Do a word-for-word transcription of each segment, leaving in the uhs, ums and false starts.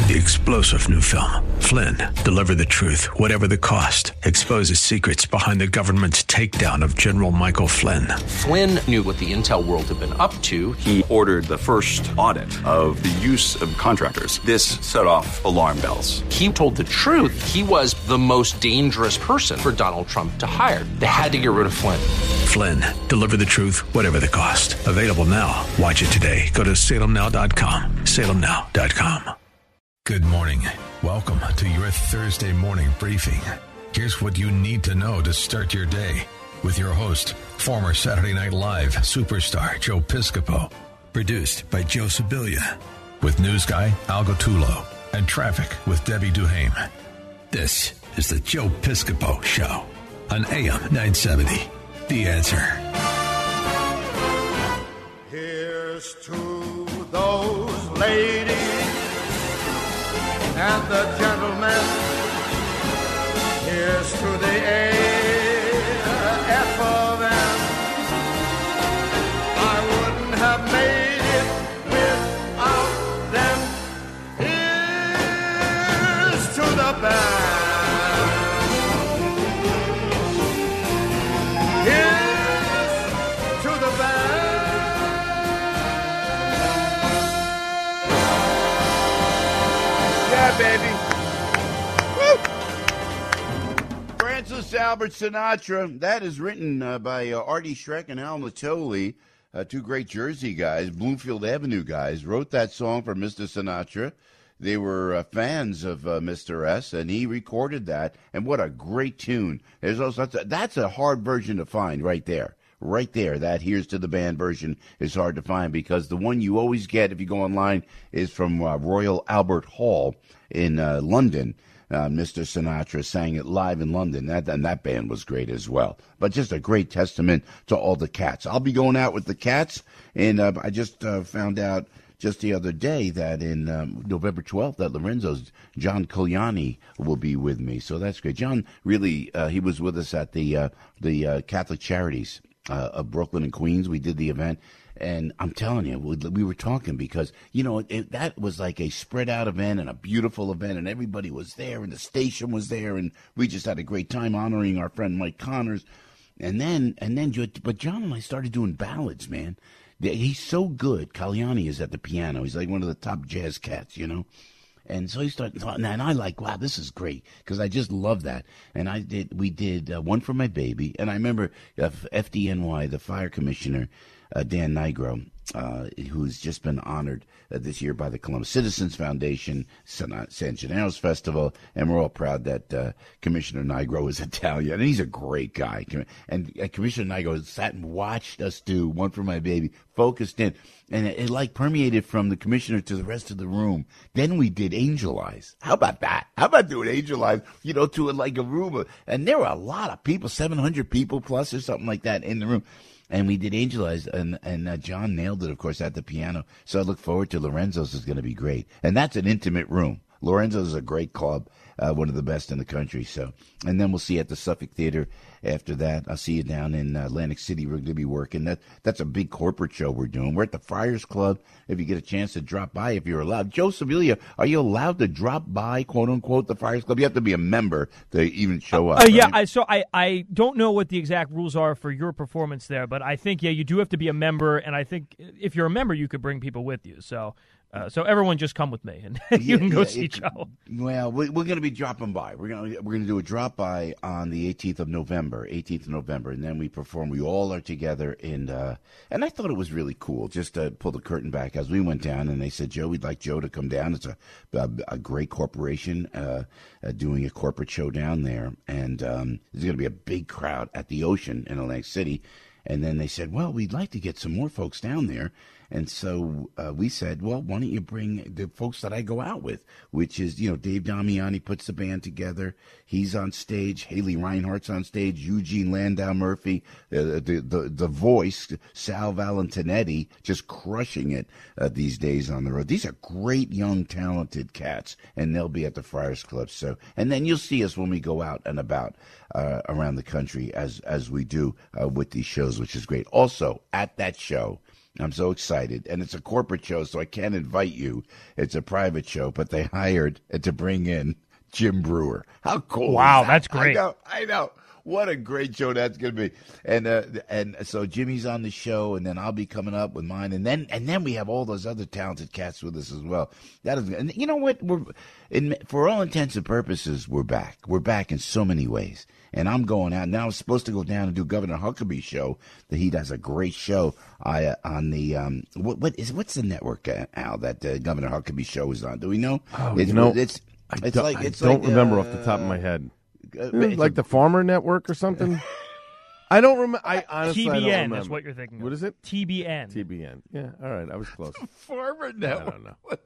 The explosive new film, Flynn, deliver the truth, whatever the cost, exposes secrets behind the government's takedown of General Michael Flynn. Flynn knew what the intel world had been up to. He ordered the first audit of the use of contractors. This set off alarm bells. He told the truth. He was the most dangerous person for Donald Trump to hire. They had to get rid of Flynn. Flynn, deliver the truth, whatever the cost. Available now. Watch it today. Go to salem now dot com. salem now dot com. Good morning. Welcome to your Thursday morning briefing. Here's what you need to know to start your day with your host, former Saturday Night Live superstar Joe Piscopo. Produced by Joe Sibilia. With news guy Al Gattullo and traffic with Debbie Duhame. This is the Joe Piscopo Show on A M nine seventy. The Answer. Here's to those ladies and the gentlemen. Here's to the A F of M. I wouldn't have made it without them. Here's to the band. Here's to the band. Yeah, baby. Francis Albert Sinatra. That is written uh, by uh, Artie Schreck and Al Natoli, uh, two great Jersey guys, Bloomfield Avenue guys, wrote that song for Mister Sinatra. They were uh, fans of uh, Mister S, and he recorded that. And what a great tune! There's also that's a, that's a hard version to find right there. Right there, that Here's to the Band version is hard to find because the one you always get if you go online is from uh, Royal Albert Hall in uh, London. Uh, Mister Sinatra sang it live in London, that, and that band was great as well. But just a great testament to all the Cats. I'll be going out with the Cats, and uh, I just uh, found out just the other day that in um, November twelfth at Lorenzo's, John Coliani will be with me. So that's great. John really, uh, he was with us at the uh, the uh, Catholic Charities uh, of Brooklyn and Queens. We did the event. And I'm telling you, we, we were talking because, you know, it, that was like a spread out event and a beautiful event, and everybody was there, and the station was there, and we just had a great time honoring our friend Mike Connors. And then, and then, but John and I started doing ballads, man. He's so good. Caliani is at the piano. He's like one of the top jazz cats, you know. And so he started, and I like, wow, this is great, because I just love that. And I did, we did uh, One for My Baby, and I remember uh, F D N Y, the fire commissioner, uh, Dan Nigro, uh, who's just been honored uh, this year by the Columbus Citizens Foundation, San, San Gennaro's Festival, and we're all proud that uh, Commissioner Nigro is Italian, and he's a great guy. And uh, Commissioner Nigro sat and watched us do One for My Baby, focused in, and it, it like permeated from the commissioner to the rest of the room. Then we did Angel Eyes. How about that? How about doing Angel Eyes, you know, to like a room, and there were a lot of people, seven hundred people plus or something like that in the room. And we did Angel Eyes, and, and uh, John nailed it, of course, at the piano. So I look forward to Lorenzo's. Is going to be great. And that's an intimate room. Lorenzo's is a great club, uh, one of the best in the country. So, and then we'll see you at the Suffolk Theater after that. I'll see you down in uh, Atlantic City. We're going to be working. That That's a big corporate show we're doing. We're at the Friars Club. If you get a chance to drop by, if you're allowed. Joe Sibilia, are you allowed to drop by, quote unquote, the Friars Club? You have to be a member to even show up. Uh, yeah, right? I, so I, I don't know what the exact rules are for your performance there, but I think, yeah, you do have to be a member, and I think if you're a member, you could bring people with you. So uh, so everyone just come with me, and you yeah, can go yeah, see it, Joe. Well, we, we're going to be dropping by. We're going to we're going to do a drop by on the eighteenth of November, eighteenth of November, and then we perform. We all are together, in, uh, and I thought it was really cool just to pull the curtain back as we went down, and they said, Joe, we'd like Joe to come down. It's a a, a great corporation uh, uh, doing a corporate show down there, and um, there's going to be a big crowd at the Ocean in Atlantic City. And then they said, well, we'd like to get some more folks down there. And so uh, we said, well, why don't you bring the folks that I go out with, which is, you know, Dave Damiani puts the band together. He's on stage. Haley Reinhardt's on stage. Eugene Landau Murphy, uh, the, the the voice, Sal Valentinetti, just crushing it uh, these days on the road. These are great, young, talented cats, and they'll be at the Friars Club. So, and then you'll see us when we go out and about uh, around the country as, as we do uh, with these shows, which is great. Also, at that show, I'm so excited. And it's a corporate show, so I can't invite you. It's a private show, but they hired to bring in Jim Brewer. How cool Wow, is that? that's great. I know, I know. What a great show that's going to be. And uh, and so Jimmy's on the show, and then I'll be coming up with mine. And then and then we have all those other talented cats with us as well. That is, and you know what? We're in, for all intents and purposes, we're back. We're back in so many ways. And I'm going out now. I was supposed to go down and do Governor Huckabee's show. That he does a great show uh, on the um, what what is what's the network, uh, Al, that uh, Governor Huckabee show is on? Do we know? Oh, it's, you know, it's I it's don't, like I it's don't like, remember uh, off the top of my head. Uh, Eh, it's like a- the Farmer Network or something. I don't remember. I honestly T I B don't N remember. is what you're thinking of. What is it? T B N. T B N. Yeah. All right. I was close. Farmer I Network. don't know.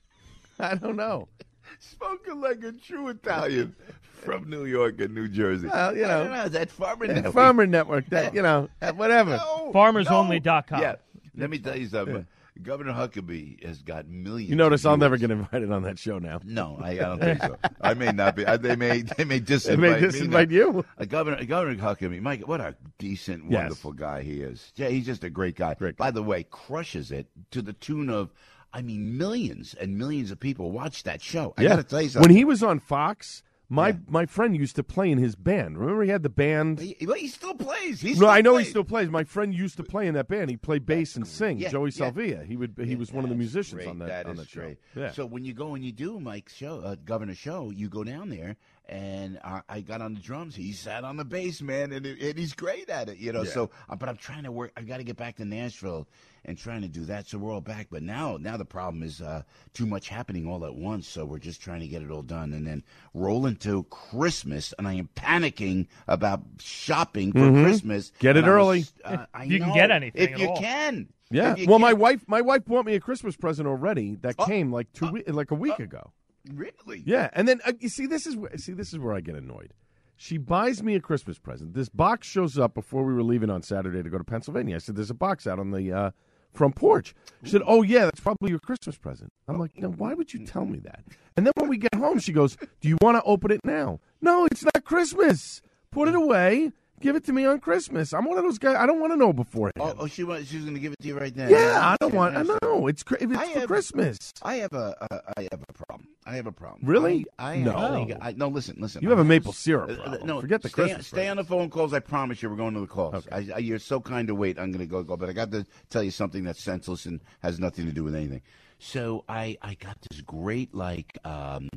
I don't know. Spoken like a true Italian from New York and New Jersey. Well, you I know, don't know, that Farmer that Network. Farmer Network. That you know, uh, whatever. No, farmers no. only dot com. Yeah. Let me tell you something. Governor Huckabee has got millions. You notice of I'll never viewers. get invited on that show now. No, I, I don't think so. I may not be. I, they may. They may disinvite They may me disinvite now. you. Uh, Governor Governor Huckabee, Mike, what a decent, Yes. wonderful guy he is. Yeah, he's just a great guy. Great. By the way, crushes it to the tune of, I mean, millions and millions of people watch that show. I Yeah. got to tell you something. When he was on Fox, my Yeah. my friend used to play in his band. Remember, he had the band. he, well, he still plays. He No, still I know plays. he still plays. My friend used to play in that band. He played bass and sing. Yeah, Joey yeah. Salvia. He would. He Yeah, was one of the that's musicians great. on that That on is that show. great. Yeah. So when you go and you do Mike's show, uh, Governor show, you go down there, and I, I got on the drums. He sat on the bass, man, and, it, and he's great at it, you know. Yeah. So, uh, but I'm trying to work. I got to get back to Nashville and trying to do that. So we're all back. But now, now the problem is uh, too much happening all at once. So we're just trying to get it all done, and then roll into Christmas. And I am panicking about shopping for Christmas. Mm-hmm. Get it And I was- early. uh, I You can know. get anything if at you all. can. Yeah. If you Well, my can. wife my wife bought me a Christmas present already that Oh. came like two we- like a week ago. Really? Yeah, and then uh, you see this is wh- see this is where I get annoyed. She buys me a Christmas present. This box shows up before we were leaving on Saturday to go to Pennsylvania. I said, "There's a box out on the uh, front porch." She said, "Oh yeah, that's probably your Christmas present." I'm like, "No, why would you tell me that?" And then when we get home, she goes, "Do you want to open it now?" No, it's not Christmas. Put it away. Give it to me on Christmas. I'm one of those guys. I don't want to know beforehand. Oh, oh she was, she was going to give it to you right now. yeah, I don't Yeah, want. I yeah. know it's cra- it's I for have- Christmas. I have a, uh, I have a problem. I have a problem. Really? I, I No. actually- I, no, listen, listen. You have I a maple syrup Uh, uh, problem. no, Forget the stay, Christmas Stay on the phone calls. I promise you, we're going to the calls. Okay. I, I, you're so kind to wait. I'm going to go go, but I got to tell you something that's senseless and has nothing to do with anything. So I, I got this great like um,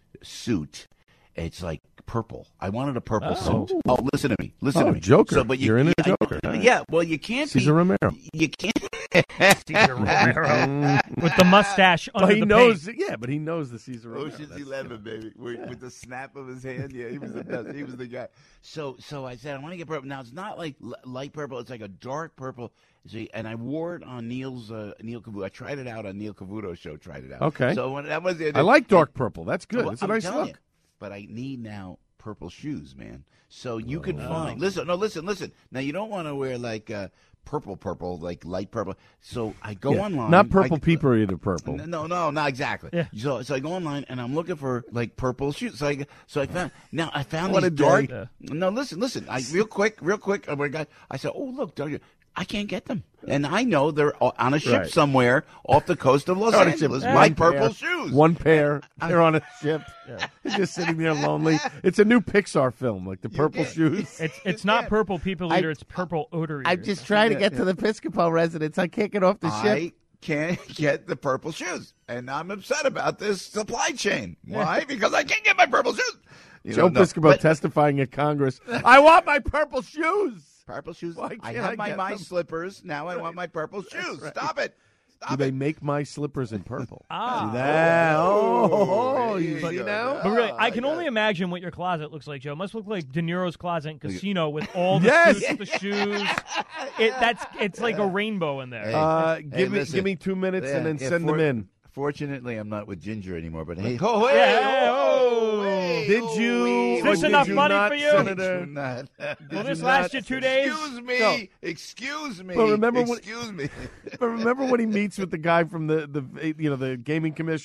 suit. It's like purple. I wanted a purple Oh. suit. Oh, listen to me. Listen Oh, to me. Joker. So, but you, You're into yeah, Joker. I- All right. yeah. Well, you can't Cesar be. Romero. You can't. Cesar Romero. With the mustache under But he the knows, paint. yeah, but he knows the Caesar Romero. Ocean's That's- Eleven, baby, with, with the snap of his hand. Yeah, he was the best. He was the guy. So, so I said, I want to get purple. Now it's not like l- light purple; it's like a dark purple. See, and I wore it on Neil's uh, Neil Cavuto. I tried it out on Neil Cavuto's show. Tried it out. Okay. So when that was it. I like dark purple. That's good. Well, It's a I'm nice telling look. you, but I need now purple shoes, man. So you could Oh. find. Listen, no, listen, listen. Now you don't want to wear like uh, purple, purple, like light purple. So I go Yeah, online. Not purple I, people either purple. no, no, not exactly. Yeah. So, so I go online and I'm looking for like purple shoes. So I, so I found now I found What these a day. dark. Yeah. No, listen, listen. I real quick, real quick. I got. I said, oh look, dark- I can't get them, and I know they're on a ship Right. somewhere off the coast of Los On a ship. Angeles. One My pair. purple shoes. One pair. They're on a ship. They're just sitting there lonely. It's a new Pixar film, like the purple can't- shoes. It's it's not purple people I- eater. It's purple odor eater. I'm just trying to get to the Episcopal residence. I can't get off the ship. I can't get the purple shoes, and I'm upset about this supply chain. Why? Because I can't get my purple shoes. You Joe know, no, Piscopo but- testifying at Congress. I want my purple shoes. Purple shoes. Why I can't have I my get my them? slippers. Now I want my purple shoes. right. Stop it. Stop Do it. they make my slippers in purple? Ah. See that? Oh, Oh, you there see you go. now? But really, Oh, I can got only it. imagine what your closet looks like, Joe. It must look like De Niro's closet in Casino with all the Yes. suits, the shoes. It that's it's like a rainbow in there. Hey. Uh, give me listen. give me two minutes Yeah, and then yeah, send for- them in. Fortunately, I'm not with Ginger anymore. But hey, oh, hey, Yeah, oh, oh. hey, Did oh, you? hey, Is this or did enough you money not, for you? Senator? Do not. Will this you last not- you two days? Excuse me. No. Excuse me. But remember when- Excuse me. But remember when he meets with the guy from the, the you know the gaming commission,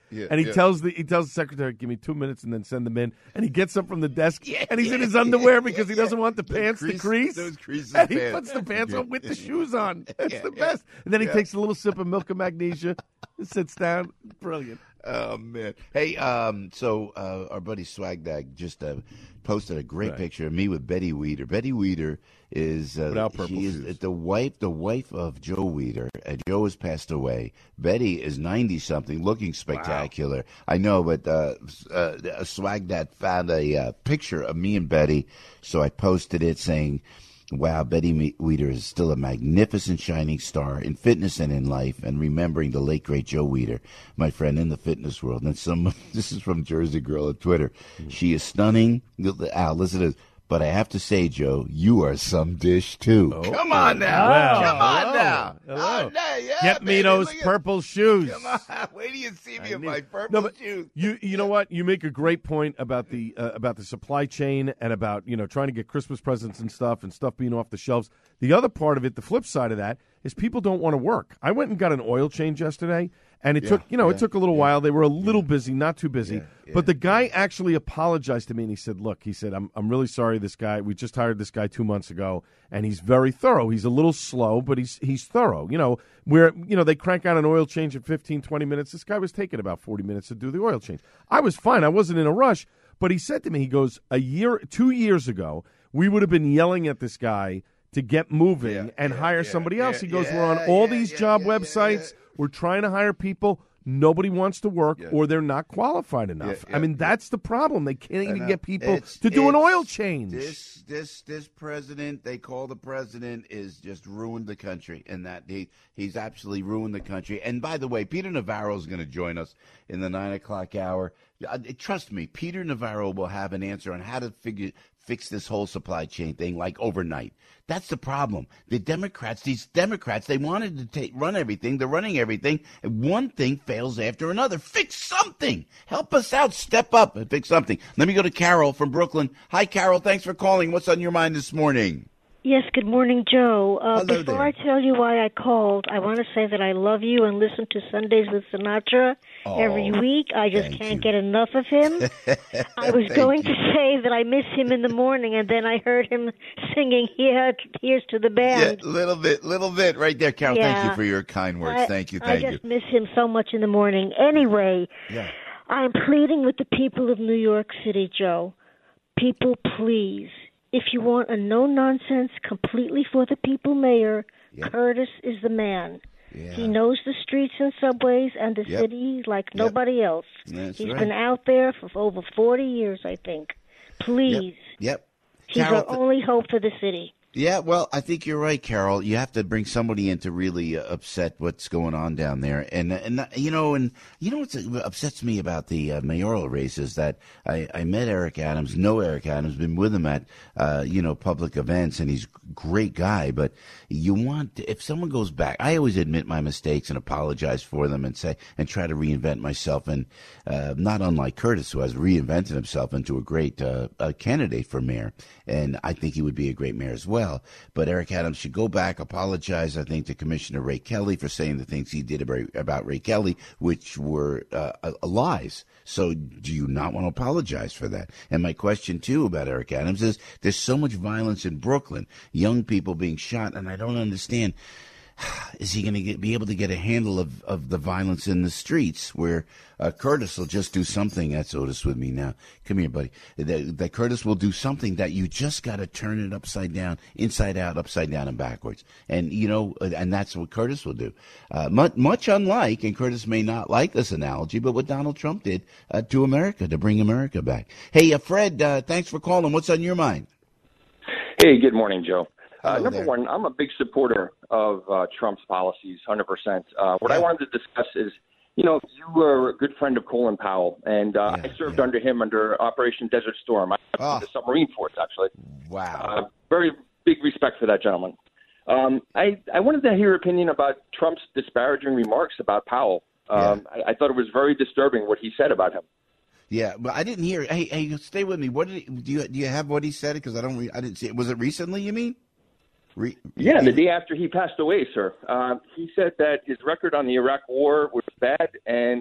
Yeah, and he yeah. tells the he tells the secretary, "Give me two minutes and then send them in." And he gets up from the desk, and he's in his underwear because he doesn't want the pants crease- to crease. those creases and he pants. puts the pants on with the shoes on. That's Yeah, the yeah. best. And then he Yeah. takes a little sip of milk and magnesia, and sits down. Brilliant. Oh man! Hey, um, so uh, our buddy Swagdag just uh, posted a great Right. picture of me with Betty Weeder. Betty Weeder is uh, Without purple she is shoes. the wife, the wife of Joe Weeder. Uh, Joe has passed away. Betty is ninety something, looking spectacular. I know, but uh, uh, Swagdag found a uh, picture of me and Betty, so I posted it saying, wow, Betty Me- Weeder is still a magnificent shining star in fitness and in life, and remembering the late, great Joe Weeder, my friend in the fitness world. And some, this is from Jersey Girl on Twitter. She is stunning. Al, listen to this. But I have to say, Joe, you are some dish, too. Oh. Come on now. Wow. Come on Hello. now. Hello. Oh, no, yeah, Get me baby, those look at- purple shoes. Come on. Wait till you see me I in need- my purple No, but shoes. You you know what? You make a great point about the uh, about the supply chain and about, you know, trying to get Christmas presents and stuff and stuff being off the shelves. The other part of it, the flip side of that, is people don't want to work. I went and got an oil change yesterday, and it Yeah, took, you know, yeah, it took a little yeah. while. They were a little busy, not too busy. Yeah, yeah. But the guy actually apologized to me, and he said, look, he said, I'm I'm really sorry this guy, we just hired this guy two months ago, and he's very thorough. He's a little slow, but he's he's thorough. You know, where, you know, they crank out an oil change in fifteen, twenty minutes. This guy was taking about forty minutes to do the oil change. I was fine. I wasn't in a rush. But he said to me, he goes, a year, two years ago, we would have been yelling at this guy to get moving Yeah, and yeah, hire yeah, somebody else. yeah, He goes, yeah, we're on all yeah, these yeah, job yeah, yeah, websites. yeah. We're trying to hire people. Nobody wants to work, Yeah. or they're not qualified enough. Yeah, I mean, yeah. that's the problem. They can't I even know. get people It's- to do an it's- oil change. This this this president they call the president is just ruined the country, and that he he's absolutely ruined the country. And by the way, Peter Navarro is going to join us in the nine o'clock hour. Uh, trust me, Peter Navarro will have an answer on how to figure fix this whole supply chain thing like overnight. That's the problem. The Democrats, these Democrats, they wanted to take, run everything. They're running everything. And one thing fails after another. Fix something. Help us out. Step up and fix something. Let me go to Carol from Brooklyn. Hi, Carol. Thanks for calling. What's on your mind this morning? Yes, good morning, Joe. Uh, Hello before there. I tell you why I called, I want to say that I love you and listen to Sundays with Sinatra every week. I just thank can't you. get enough of him. I was Thank going you. to say that I miss him in the morning, and then I heard him singing Here, Here's to the Yeah, Band. little bit, little bit right there, Carol. Thank you Yeah. for your kind words. I, thank you, I thank you. just miss him so much in the morning. Anyway, Yeah. I'm pleading with the people of New York City, Joe. People, please. If you want a no-nonsense, completely for the people mayor, Yeah. Curtis is the man. Yeah. He knows the streets and subways and the Yep. city like nobody else. That's He's right. been out there for over forty years, I think. Please. Yep. He's Carol, our only hope for the city. Yeah, well, I think you're right, Carol. You have to bring somebody in to really uh, upset what's going on down there, and and uh, you know, and you know what upsets me about the uh, mayoral race is that I, I met Eric Adams, know Eric Adams, been with him at uh, you know public events, and he's a great guy. But you want if someone goes back, I always admit my mistakes and apologize for them, and say and try to reinvent myself, and uh, not unlike Curtis, who has reinvented himself into a great uh, a candidate for mayor, and I think he would be a great mayor as well. Well, but Eric Adams should go back, apologize, I think, to Commissioner Ray Kelly for saying the things he did about, about Ray Kelly, which were uh, uh, lies. So do you not want to apologize for that? And my question, too, about Eric Adams is there's so much violence in Brooklyn, young people being shot, and I don't understand. Is he going to be able to get a handle of, of the violence in the streets where uh, Curtis will just do something? That's Otis with me now. Come here, buddy. That, that Curtis will do something that you just got to turn it upside down, inside out, upside down, and backwards. And, you know, and that's what Curtis will do. Uh, much, much unlike, and Curtis may not like this analogy, but what Donald Trump did uh, to America, to bring America back. Hey, uh, Fred, uh, thanks for calling. What's on your mind? Hey, good morning, Joe. Uh, Hello number there. one, I'm a big supporter of uh, Trump's policies, one hundred percent. Uh, what I Yeah. wanted to discuss is, you know, you were a good friend of Colin Powell, and uh, Yeah, I served yeah. under him under Operation Desert Storm. I was Ah. in the submarine force, actually. Wow. Uh, very big respect for that gentleman. Um, I, I wanted to hear your opinion about Trump's disparaging remarks about Powell. Um, I, I thought it was very disturbing what he said about him. Yeah, but I didn't hear. Hey, hey, stay with me. What did he, do you do? You have what he said? Because I don't. Re, I didn't see it. Was it recently? You mean? Re, Yeah, the day after he passed away, sir. Uh, he said that his record on the Iraq War was bad, and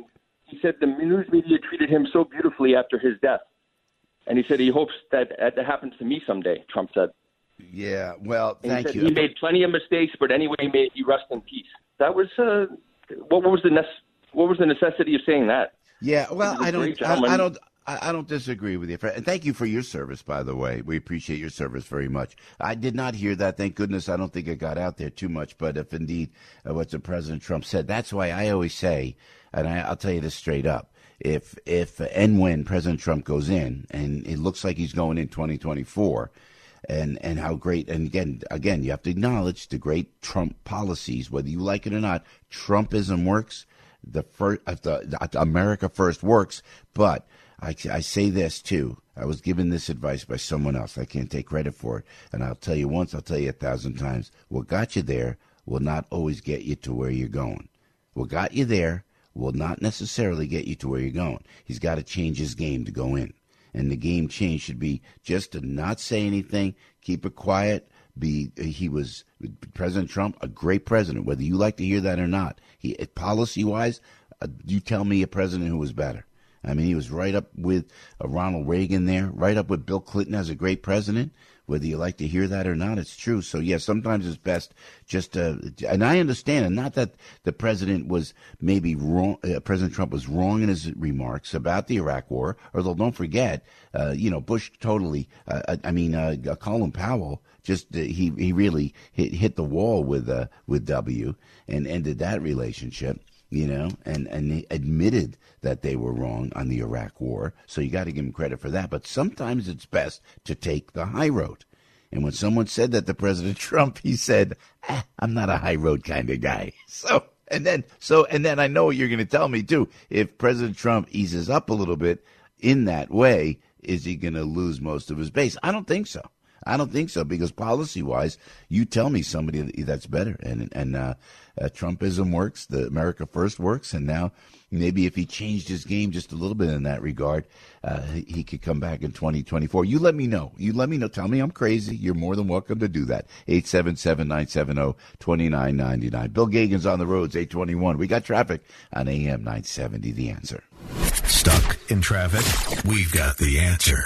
he said the news media treated him so beautifully after his death. And he said he hopes that that happens to me someday, Trump said. Yeah, well, and thank he said you. He made plenty of mistakes, but anyway, may he rest in peace. That was, uh, what, what was the nece- what was the necessity of saying that? Yeah, well, I don't, I, I don't, I don't disagree with you. And thank you for your service, by the way. We appreciate your service very much. I did not hear that. Thank goodness. I don't think it got out there too much. But if indeed uh, what the President Trump said, that's why I always say, and I, I'll tell you this straight up. If if and when President Trump goes in, and it looks like he's going in twenty twenty-four, and and how great, and again again you have to acknowledge the great Trump policies, whether you like it or not. Trumpism works. The first, uh, the, the America First works. But I, I say this too. I was given this advice by someone else. I can't take credit for it, and I'll tell you once. I'll tell you a thousand times. What got you there will not always get you to where you're going. What got you there will not necessarily get you to where you're going. He's got to change his game to go in. And the game change should be just to not say anything, keep it quiet. Be he was President Trump, a great president, whether you like to hear that or not. He policy-wise, uh, you tell me a president who was better. I mean, he was right up with uh, Ronald Reagan there, right up with Bill Clinton as a great president. Whether you like to hear that or not, it's true. So, yes, yeah, sometimes it's best just to, and I understand, and not that the president was maybe wrong, uh, President Trump was wrong in his remarks about the Iraq War, although don't forget, uh, you know, Bush totally, uh, I mean, uh, Colin Powell, just, uh, he, he really hit, hit the wall with, uh, with W and ended that relationship. You know, and, and they admitted that they were wrong on the Iraq War. So you got to give them credit for that. But sometimes it's best to take the high road. And when someone said that to President Trump, he said, ah, I'm not a high road kind of guy. So and then so and then I know what you're going to tell me, too. If President Trump eases up a little bit in that way, is he going to lose most of his base? I don't think so. I don't think so, because policy-wise, you tell me somebody that's better. And and uh, uh, Trumpism works, the America First works, and now maybe if he changed his game just a little bit in that regard, uh, he, he could come back in twenty twenty-four. You let me know. You let me know. Tell me I'm crazy. You're more than welcome to do that. eight seven seven, nine seven zero, two nine nine nine. Bill Gagan's on the roads, eight twenty-one. We got traffic on A M nine seventy, The Answer. Stuck in traffic? We've got the answer.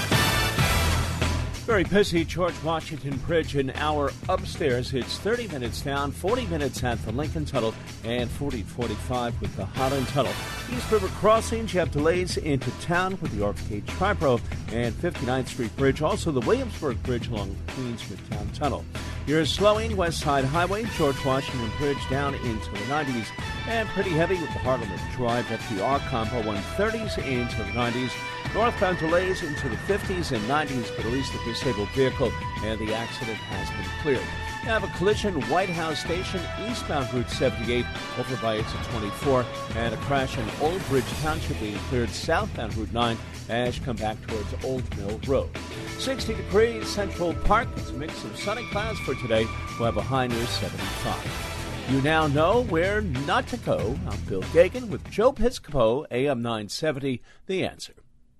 Very busy George Washington Bridge, an hour upstairs. It's thirty minutes down, forty minutes at the Lincoln Tunnel, and forty forty-five with the Holland Tunnel. East River Crossings, you have delays into town with the R F K Triborough and fifty-ninth Street Bridge. Also the Williamsburg Bridge along Queens Midtown Tunnel. You're slowing West Side Highway, George Washington Bridge down into the nineties, and pretty heavy with the Harlem Drive F D R combo one thirties into the nineties. Northbound delays into the fifties and nineties, but at least the disabled vehicle and the accident has been cleared. You have a collision, White House Station, eastbound Route seventy-eight, over by exit twenty-four, and a crash in Old Bridge Township being cleared southbound Route nine as you come back towards Old Mill Road. sixty degrees, Central Park. It's a mix of sun and clouds for today. We'll have a high near seventy-five. You now know where not to go. I'm Bill Gagan with Joe Piscopo, A M nine seventy, The Answer.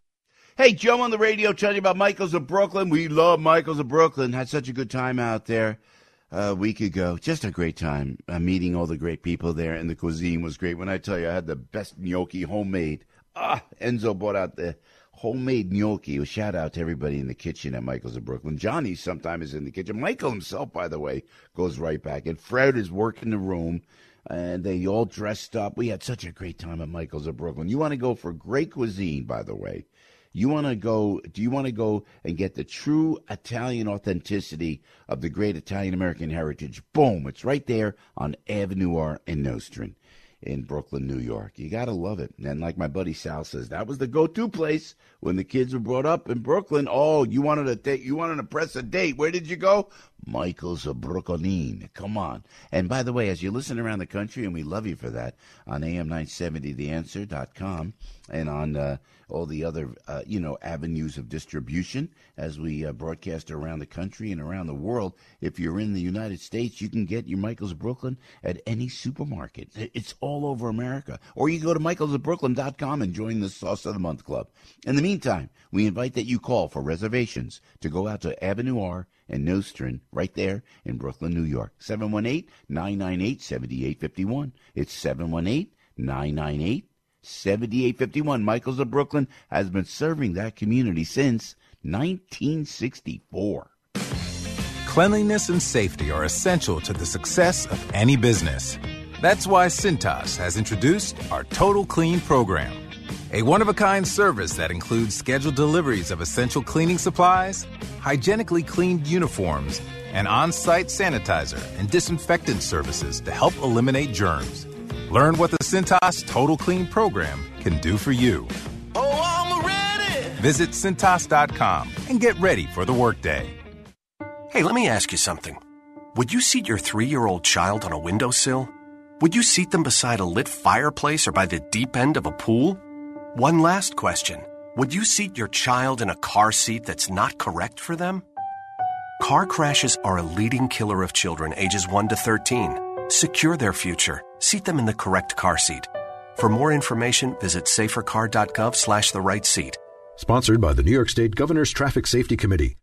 Hey, Joe on the radio telling you about Michael's of Brooklyn. We love Michael's of Brooklyn. Had such a good time out there a week ago. Just a great time uh, meeting all the great people there, and the cuisine was great. When I tell you I had the best gnocchi, homemade. Ah, Enzo brought out the homemade gnocchi. Well, shout out to everybody in the kitchen at Michael's of Brooklyn. Johnny sometimes is in the kitchen. Michael himself, by the way, goes right back. And Fred is working the room. And they all dressed up. We had such a great time at Michael's of Brooklyn. You want to go for great cuisine, by the way. You want to go, do you want to go and get the true Italian authenticity of the great Italian-American heritage? Boom, it's right there on Avenue R in Nostrand in Brooklyn, New York. You got to love it. And like my buddy Sal says, that was the go-to place when the kids were brought up in Brooklyn. Oh, you wanted to date, you wanted to press a date. Where did you go? Michael's of Brooklyn. Come on. And by the way, as you listen around the country, and we love you for that, on A M nine seventy the answer dot com and on uh, all the other, uh, you know, avenues of distribution as we uh, broadcast around the country and around the world. If you're in the United States, you can get your Michael's of Brooklyn at any supermarket. It's all over America. Or you can go to michaels of brooklyn dot com and join the Sauce of the Month Club. In the meantime, we invite that you call for reservations to go out to Avenue R and Nostrand, right there in Brooklyn, New York. seven one eight, nine nine eight, seven eight five one. It's seven one eight, nine nine eight, seventy-eight fifty-one. Michaels of Brooklyn has been serving that community since nineteen sixty-four. Cleanliness and safety are essential to the success of any business. That's why Cintas has introduced our Total Clean program, a one-of-a-kind service that includes scheduled deliveries of essential cleaning supplies, hygienically cleaned uniforms, and on-site sanitizer and disinfectant services to help eliminate germs. Learn what the Cintas Total Clean program can do for you. Oh, I'm ready! Visit Cintas dot com and get ready for the workday. Hey, let me ask you something. Would you seat your three-year-old child on a windowsill? Would you seat them beside a lit fireplace or by the deep end of a pool? One last question. Would you seat your child in a car seat that's not correct for them? Car crashes are a leading killer of children ages one to thirteen. Secure their future. Seat them in the correct car seat. For more information, visit safercar.gov slash the right seat. Sponsored by the New York State Governor's Traffic Safety Committee.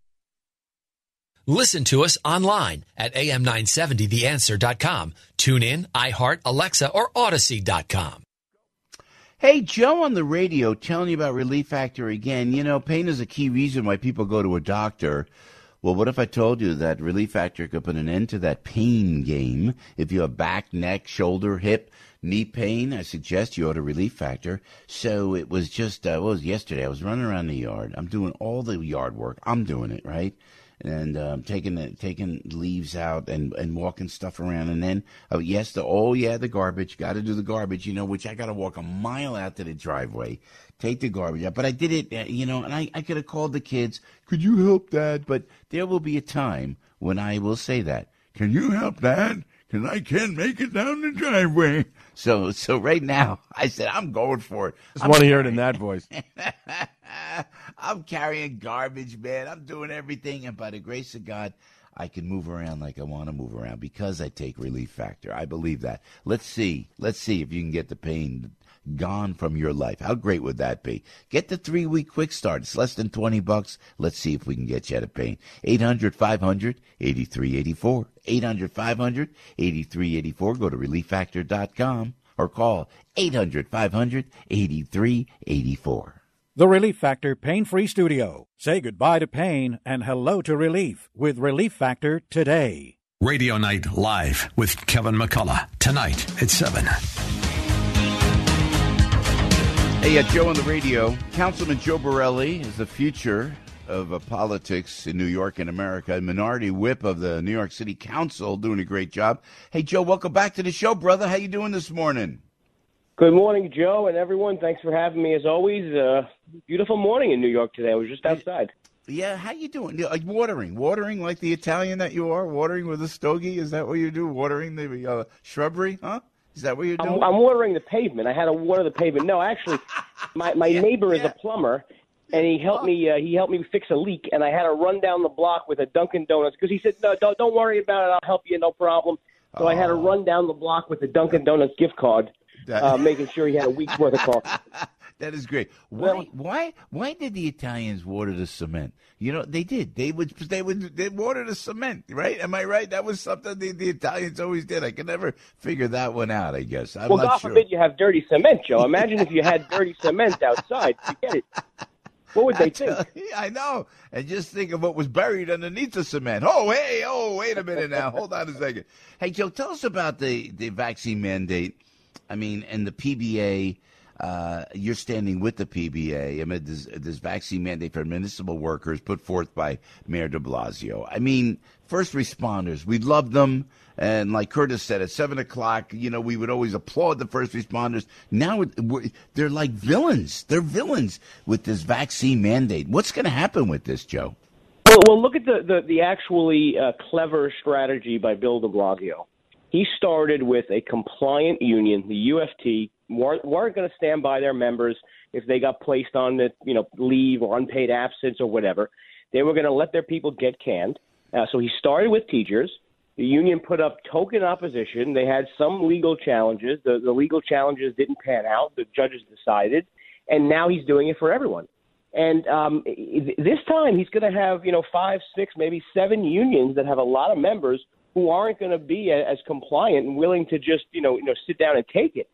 Listen to us online at A M nine seventy the answer dot com. Tune in, iHeart, Alexa, or Odyssey dot com. Hey, Joe on the radio telling you about Relief Factor again. You know, pain is a key reason why people go to a doctor. Well, what if I told you that Relief Factor could put an end to that pain game? If you have back, neck, shoulder, hip, knee pain, I suggest you go to Relief Factor. So it was just, uh, what was yesterday? I was running around the yard. I'm doing all the yard work. I'm doing it, right? And um, taking the, taking leaves out and, and walking stuff around. And then, oh, yes, the, oh, yeah, the garbage. Got to do the garbage, you know, which I got to walk a mile out to the driveway, take the garbage out. But I did it, uh, you know, and I, I could have called the kids. Could you help, Dad? But there will be a time when I will say that. Can you help, Dad? Because I can't make it down the driveway. So so right now, I said, I'm going for it. Just want to hear it in that voice. I'm carrying garbage, man. I'm doing everything. And by the grace of God, I can move around like I want to move around because I take Relief Factor. I believe that. Let's see. Let's see if you can get the pain gone from your life. How great would that be? Get the three-week quick start. It's less than twenty bucks. Let's see if we can get you out of pain. eight hundred, five hundred, eighty-three eighty-four. eight hundred, five hundred, eighty-three eighty-four. Go to relief factor dot com or call eight hundred, five hundred, eighty-three eighty-four. The Relief Factor Pain-Free Studio. Say goodbye to pain and hello to relief with Relief Factor today. Radio Night Live with Kevin McCullough. Tonight at seven. Hey, uh, Joe on the radio. Councilman Joe Borelli is the future of uh, politics in New York and America. Minority whip of the New York City Council, doing a great job. Hey, Joe, welcome back to the show, brother. How you doing this morning? Good morning, Joe, and everyone. Thanks for having me, as always. Uh, beautiful morning in New York today. I was just outside. Yeah, how you doing? Uh, watering, watering like the Italian that you are, watering with a stogie. Is that what you do? Watering the uh, shrubbery, huh? Is that what you're doing? I'm, I'm watering the pavement. I had to water the pavement. No, actually, my my yeah, neighbor yeah. is a plumber, and he helped me. Uh, he helped me fix a leak, and I had to run down the block with a Dunkin' Donuts because he said, "No, don't don't worry about it. I'll help you. No problem." So oh. I had to run down the block with a Dunkin' Donuts gift card, uh, making sure he had a week's worth of coffee. That is great. Why? Well, why? Why did the Italians water the cement? You know, they did. They would. They would. They water the cement, right? Am I right? That was something the, the Italians always did. I could never figure that one out. I guess. I'm well, not God sure. forbid you have dirty cement, Joe. Imagine if you had dirty cement outside. Forget it. What would they think? I know. And just think of what was buried underneath the cement. Oh, hey, oh, wait a minute now. Hold on a second. Hey, Joe, tell us about the the vaccine mandate. I mean, and the P B A. Uh, you're standing with the P B A amid this, this vaccine mandate for municipal workers put forth by Mayor de Blasio. I mean, first responders, we love them. And like Curtis said, at seven o'clock, you know, we would always applaud the first responders. Now they're like villains. They're villains with this vaccine mandate. What's going to happen with this, Joe? Well, well look at the, the, the actually uh, clever strategy by Bill de Blasio. He started with a compliant union, the U F T, weren't, weren't going to stand by their members if they got placed on the, you know, leave or unpaid absence or whatever. They were going to let their people get canned. Uh, so he started with teachers. The union put up token opposition. They had some legal challenges. The, the legal challenges didn't pan out. The judges decided. And now he's doing it for everyone. And um, this time he's going to have, you know, five, six, maybe seven unions that have a lot of members who aren't going to be as compliant and willing to just, you know, you know, sit down and take it.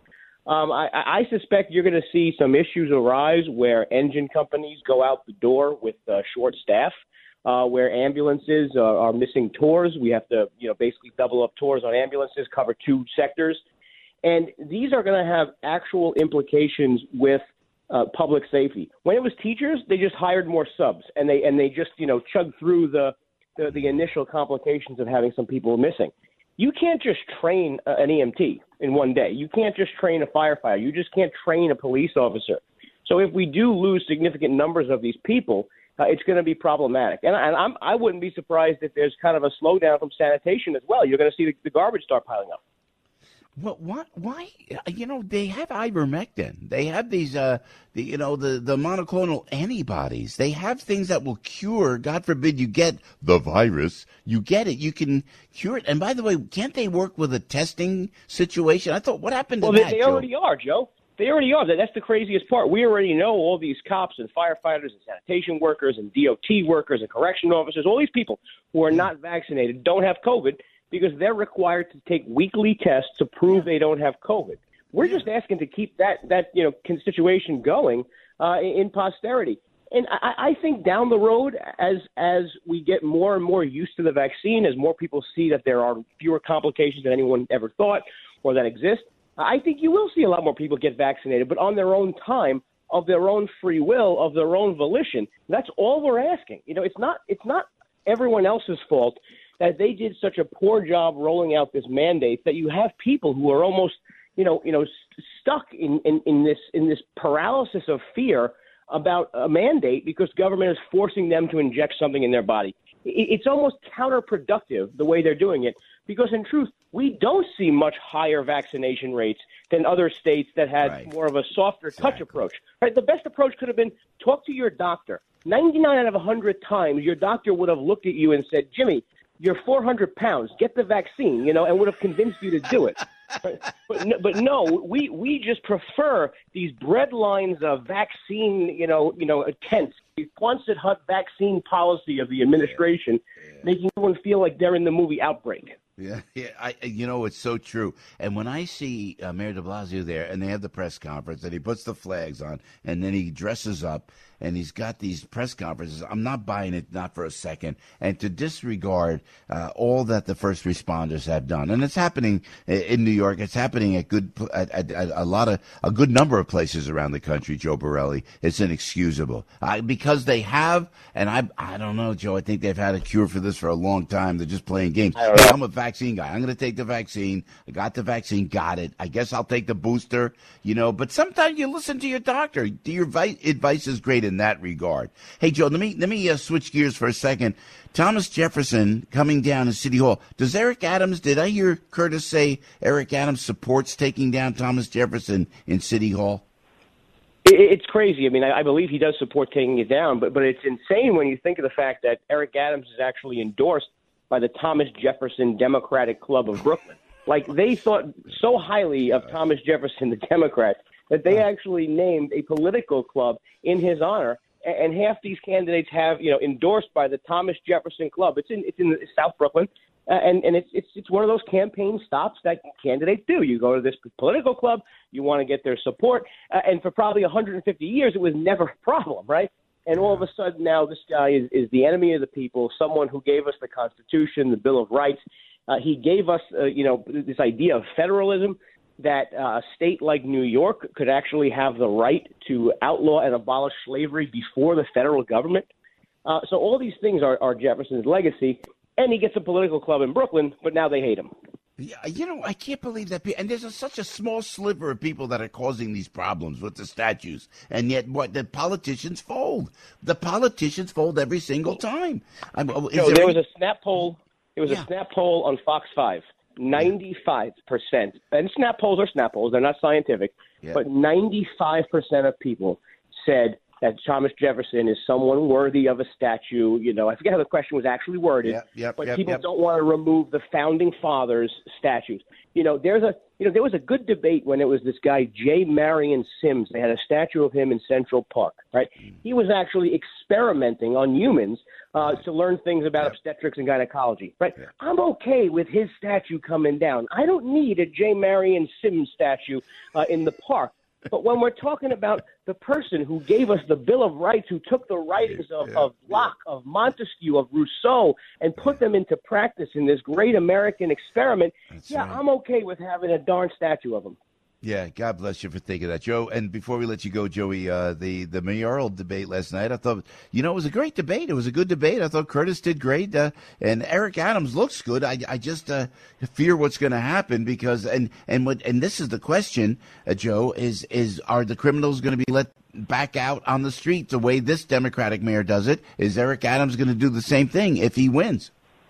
Um, I, I suspect you're going to see some issues arise where engine companies go out the door with uh, short staff, uh, where ambulances uh, are missing tours. We have to, you know, basically double up tours on ambulances, cover two sectors. And these are going to have actual implications with uh, public safety. When it was teachers, they just hired more subs, and they and they just, you know, chugged through the, the, the initial complications of having some people missing. You can't just train uh, an E M T in one day. You can't just train a firefighter. You just can't train a police officer. So if we do lose significant numbers of these people, uh, it's going to be problematic. And, and I'm, I wouldn't be surprised if there's kind of a slowdown from sanitation as well. You're going to see the, the garbage start piling up. Well, what? Why? You know, they have ivermectin. They have these, uh, the, you know, the, the monoclonal antibodies. They have things that will cure. God forbid you get the virus. You get it. You can cure it. And by the way, can't they work with a testing situation? I thought, what happened to well, that? Well, they, they Joe? already are, Joe. They already are. That's the craziest part. We already know all these cops and firefighters and sanitation workers and D O T workers and correction officers, all these people who are not vaccinated don't have COVID, because they're required to take weekly tests to prove they don't have COVID. We're just asking to keep that that you know situation going uh, in posterity. And I, I think down the road, as as we get more and more used to the vaccine, as more people see that there are fewer complications than anyone ever thought or that exist, I think you will see a lot more people get vaccinated, but on their own time, of their own free will, of their own volition. That's all we're asking. You know, it's not it's not everyone else's fault that they did such a poor job rolling out this mandate that you have people who are almost, you know, you know, st- stuck in, in, in this in this paralysis of fear about a mandate because government is forcing them to inject something in their body. It, it's almost counterproductive the way they're doing it, because in truth, we don't see much higher vaccination rates than other states that had right. more of a softer exactly. touch approach. Right? The best approach could have been talk to your doctor. ninety-nine out of one hundred times, your doctor would have looked at you and said, Jimmy, you're four hundred pounds, get the vaccine, you know, and would have convinced you to do it. But, but no, we, we just prefer these bread lines of vaccine, you know, you know, tents, the Quonset hut vaccine policy of the administration, yeah, yeah. making everyone feel like they're in the movie Outbreak. Yeah, yeah. I, you know, it's so true. And when I see uh, Mayor de Blasio there, and they have the press conference, and he puts the flags on, and then he dresses up, and he's got these press conferences, I'm not buying it, not for a second. And to disregard uh, all that the first responders have done, and it's happening in New York, it's happening at good, at, at, at a lot of, a good number of places around the country, Joe Borelli. It's inexcusable I, because they have, and I, I don't know, Joe. I think they've had a cure for this for a long time. They're just playing games. Hey, I'm a vaccine guy. I'm going to take the vaccine. I got the vaccine. Got it. I guess I'll take the booster. You know, but sometimes you listen to your doctor. Your advice is great in that regard. Hey, Joe, let me let me uh, switch gears for a second. Thomas Jefferson coming down to City Hall. Does Eric Adams, did I hear Curtis say Eric Adams supports taking down Thomas Jefferson in City Hall? It's crazy. I mean, I believe he does support taking it down, but but it's insane when you think of the fact that Eric Adams is actually endorsed by the Thomas Jefferson Democratic Club of Brooklyn. Like, they thought so highly of Thomas Jefferson, the Democrats, that they actually named a political club in his honor. And half these candidates have, you know, endorsed by the Thomas Jefferson Club. It's in it's in South Brooklyn, uh, and and it's it's it's one of those campaign stops that candidates do. You go to this political club, you want to get their support, uh, and for probably one hundred fifty years, it was never a problem, right? And all of a sudden now this guy is, is the enemy of the people, someone who gave us the Constitution, the Bill of Rights. Uh, he gave us, uh, you know, this idea of federalism, that uh, a state like New York could actually have the right to outlaw and abolish slavery before the federal government. Uh, so all these things are, are Jefferson's legacy, and he gets a political club in Brooklyn, but now they hate him. Yeah, you know, I can't believe that. And there's a, such a small sliver of people that are causing these problems with the statues. And yet what the politicians fold. The politicians fold every single time. I mean, you know, there, there was a snap poll. It was yeah. a snap poll on Fox five. ninety-five percent. And snap polls are snap polls. They're not scientific. Yeah. But ninety-five percent of people said that Thomas Jefferson is someone worthy of a statue. You know, I forget how the question was actually worded, Yep, yep, but yep, people yep. don't want to remove the founding fathers' statues. You know, there's a you know there was a good debate when it was this guy J. Marion Sims. They had a statue of him in Central Park, right? He was actually experimenting on humans uh, to learn things about obstetrics and gynecology, right? I'm okay with his statue coming down. I don't need a J. Marion Sims statue uh, in the park. But when we're talking about the person who gave us the Bill of Rights, who took the writings of, of Locke, of Montesquieu, of Rousseau, and put them into practice in this great American experiment, That's yeah, right. I'm okay with having a darn statue of him. Yeah, God bless you for thinking that, Joe. And before we let you go, Joey, uh, the the mayoral debate last night, I thought, you know, it was a great debate. It was a good debate. I thought Curtis did great, uh, and Eric Adams looks good. I, I just uh, fear what's going to happen because, and and what, and this is the question, uh, Joe, is is are the criminals going to be let back out on the street the way this Democratic mayor does it? Is Eric Adams going to do the same thing if he wins?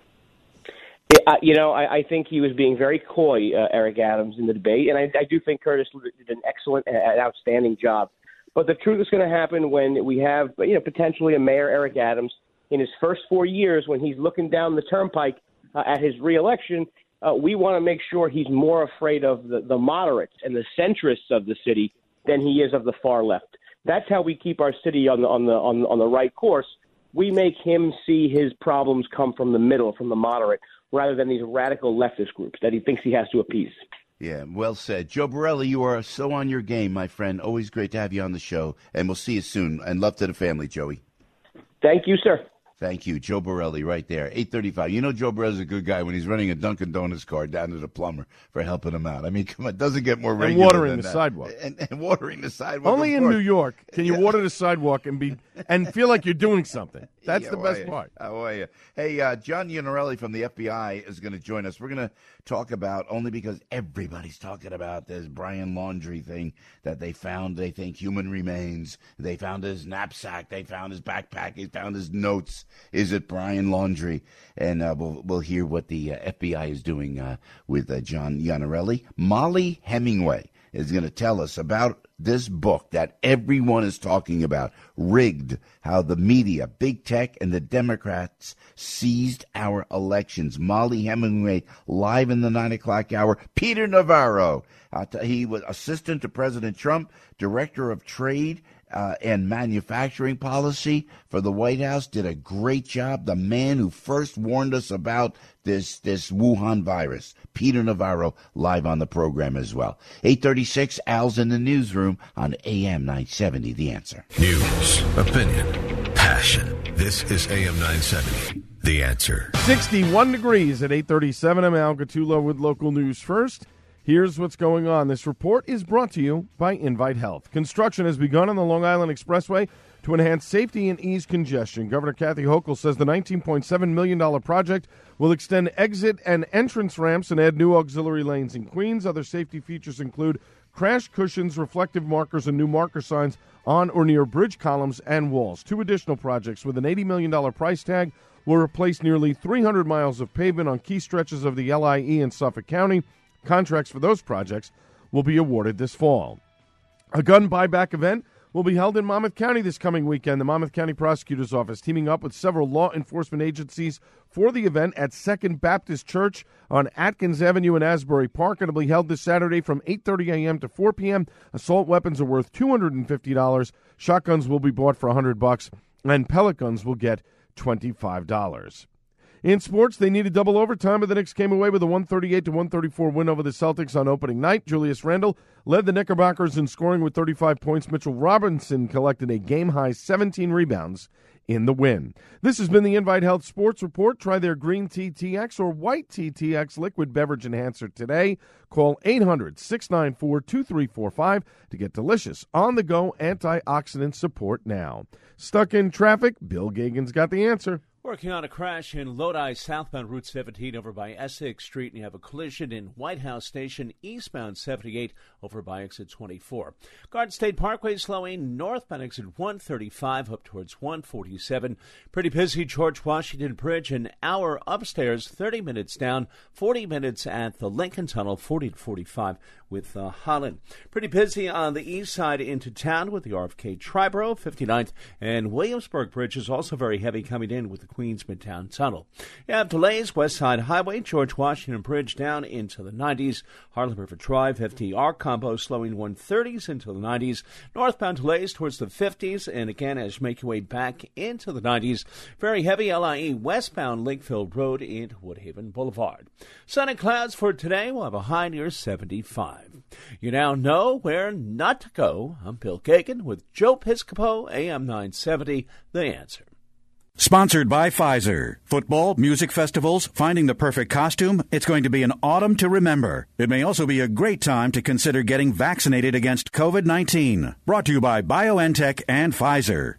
Uh, you know, I, I think he was being very coy, uh, Eric Adams, in the debate, and I, I do think Curtis did an excellent and outstanding job. But the truth is going to happen when we have, you know, potentially a mayor, Eric Adams, in his first four years when he's looking down the turnpike uh, at his reelection. Uh, we want to make sure he's more afraid of the, the moderates and the centrists of the city than he is of the far left. That's how we keep our city on the on the on, on the right course. We make him see his problems come from the middle, from the moderate, rather than these radical leftist groups that he thinks he has to appease. Yeah, well said. Joe Borelli, you are so on your game, my friend. Always great to have you on the show, and we'll see you soon. And love to the family, Joey. Thank you, sir. Thank you. Joe Borelli right there, eight thirty-five. You know Joe Borelli's a good guy when he's running a Dunkin' Donuts card down to the plumber for helping him out. I mean, come on, it doesn't get more And regular watering than the that. sidewalk. And, and watering the sidewalk. Only of in course. New York can you water the sidewalk and be and feel like you're doing something. That's Yeah, the how best are you? part. How are you? Hey, uh, John Iannarelli from the F B I is going to join us. We're going to talk about, only because everybody's talking about this Brian Laundrie thing that they found, they think, human remains. They found his knapsack. They found his backpack. They found his notes. Is it Brian Laundrie? And uh, we'll, we'll hear what the uh, F B I is doing uh, with uh, John Iannarelli. Molly Hemingway is going to tell us about this book that everyone is talking about, Rigged, how the media, big tech, and the Democrats seized our elections. Molly Hemingway, live in the nine o'clock hour. Peter Navarro, uh, he was assistant to President Trump, director of trade uh, and manufacturing policy for the White House, did a great job. The man who first warned us about this this Wuhan virus. Peter Navarro, live on the program as well. eight thirty-six, Al's in the newsroom on A M nine seventy, The Answer. News, opinion, passion. This is A M nine seventy, The Answer. sixty-one degrees at eight thirty-seven. I'm Al Gattulo with local news first. Here's what's going on. This report is brought to you by Invite Health. Construction has begun on the Long Island Expressway to enhance safety and ease congestion. Governor Kathy Hochul says the nineteen point seven million dollars project will extend exit and entrance ramps and add new auxiliary lanes in Queens. Other safety features include crash cushions, reflective markers, and new marker signs on or near bridge columns and walls. Two additional projects with an eighty million dollars price tag will replace nearly three hundred miles of pavement on key stretches of the L I E in Suffolk County. Contracts for those projects will be awarded this fall. A gun buyback event will be held in Monmouth County this coming weekend. The Monmouth County Prosecutor's Office teaming up with several law enforcement agencies for the event at Second Baptist Church on Atkins Avenue in Asbury Park. It will be held this Saturday from eight thirty a.m. to four p.m. Assault weapons are worth two hundred fifty dollars. Shotguns will be bought for one hundred bucks, and pellet guns will get twenty-five dollars. In sports, they needed double overtime, but the Knicks came away with a one thirty-eight to one thirty-four win over the Celtics on opening night. Julius Randle led the Knickerbockers in scoring with thirty-five points. Mitchell Robinson collected a game-high seventeen rebounds in the win. This has been the Invite Health Sports Report. Try their Green T T X or White T T X liquid beverage enhancer today. Call eight hundred, six nine four, two three four five to get delicious, on-the-go antioxidant support now. Stuck in traffic? Bill Gagan's got the answer. Working on a crash in Lodi, southbound Route seventeen over by Essex Street, and you have a collision in White House Station, eastbound seventy-eight over by exit twenty-four. Garden State Parkway slowing northbound exit one thirty-five up towards one forty-seven. Pretty busy George Washington Bridge, an hour upstairs, thirty minutes down, forty minutes at the Lincoln Tunnel, forty to forty-five with uh, Holland. Pretty busy on the east side into town with the R F K Triborough, fifty-ninth, and Williamsburg Bridge is also very heavy coming in with the Queens Midtown Tunnel. You have delays, West Side Highway, George Washington Bridge down into the nineties. Harlem River Drive, F D R combo slowing one thirties into the nineties. Northbound delays towards the fifties, and again, as you make your way back into the nineties, very heavy L I E westbound Lakefield Road into Woodhaven Boulevard. Sun and clouds for today. We'll have a high near seventy-five. You now know where not to go. I'm Bill Kagan with Joe Piscopo, A M nine seventy, The Answer. Sponsored by Pfizer. Football, music festivals, finding the perfect costume. It's going to be an autumn to remember. It may also be a great time to consider getting vaccinated against covid nineteen. Brought to you by BioNTech and Pfizer.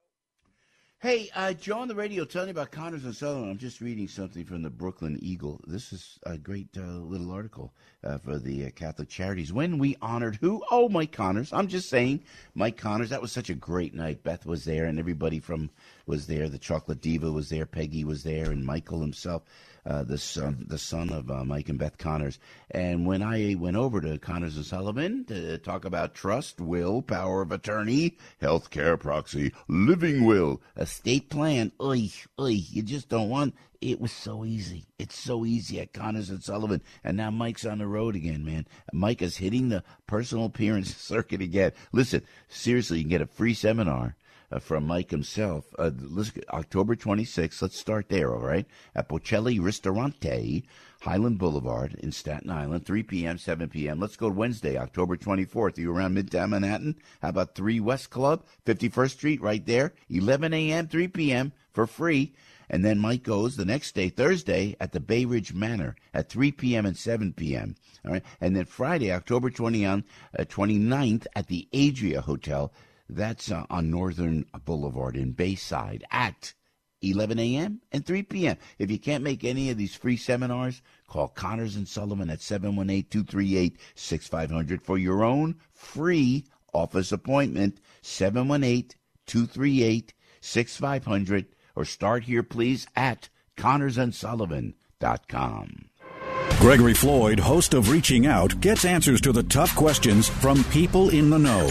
Hey, uh, Joe on the radio telling you about Connors and Sullivan. I'm just reading something from the Brooklyn Eagle. This is a great uh, little article uh, for the uh, Catholic Charities. When we honored who? Oh, Mike Connors. I'm just saying, Mike Connors. That was such a great night. Beth was there, and everybody from was there. The Chocolate Diva was there. Peggy was there, and Michael himself. Uh, the son, the son of uh, Mike and Beth Connors. And when I went over to Connors and Sullivan to talk about trust, will, power of attorney, health care proxy, living will, estate plan, oy, oy, you just don't want. It was so easy. It's so easy at Connors and Sullivan. And now Mike's on the road again, man. Mike is hitting the personal appearance circuit again. Listen, seriously, you can get a free seminar Uh, from Mike himself. Uh, listen, October twenty-sixth, let's start there, all right? At Bocelli Ristorante, Highland Boulevard in Staten Island, three p.m., seven p.m. Let's go Wednesday, October twenty-fourth. Are you around Midtown Manhattan? How about three West Club, fifty-first Street, right there, eleven a.m., three p.m. for free. And then Mike goes the next day, Thursday, at the Bay Ridge Manor at three p.m. and seven p.m. All right? And then Friday, October twentieth, uh, twenty-ninth, at the Adria Hotel. That's uh, on Northern Boulevard in Bayside at eleven a.m. and three p.m. If you can't make any of these free seminars, call Connors and Sullivan at seven one eight, two three eight, six five zero zero for your own free office appointment, seven one eight, two three eight, six five zero zero, or start here, please, at connors and sullivan dot com. Gregory Floyd, host of Reaching Out, gets answers to the tough questions from people in the know.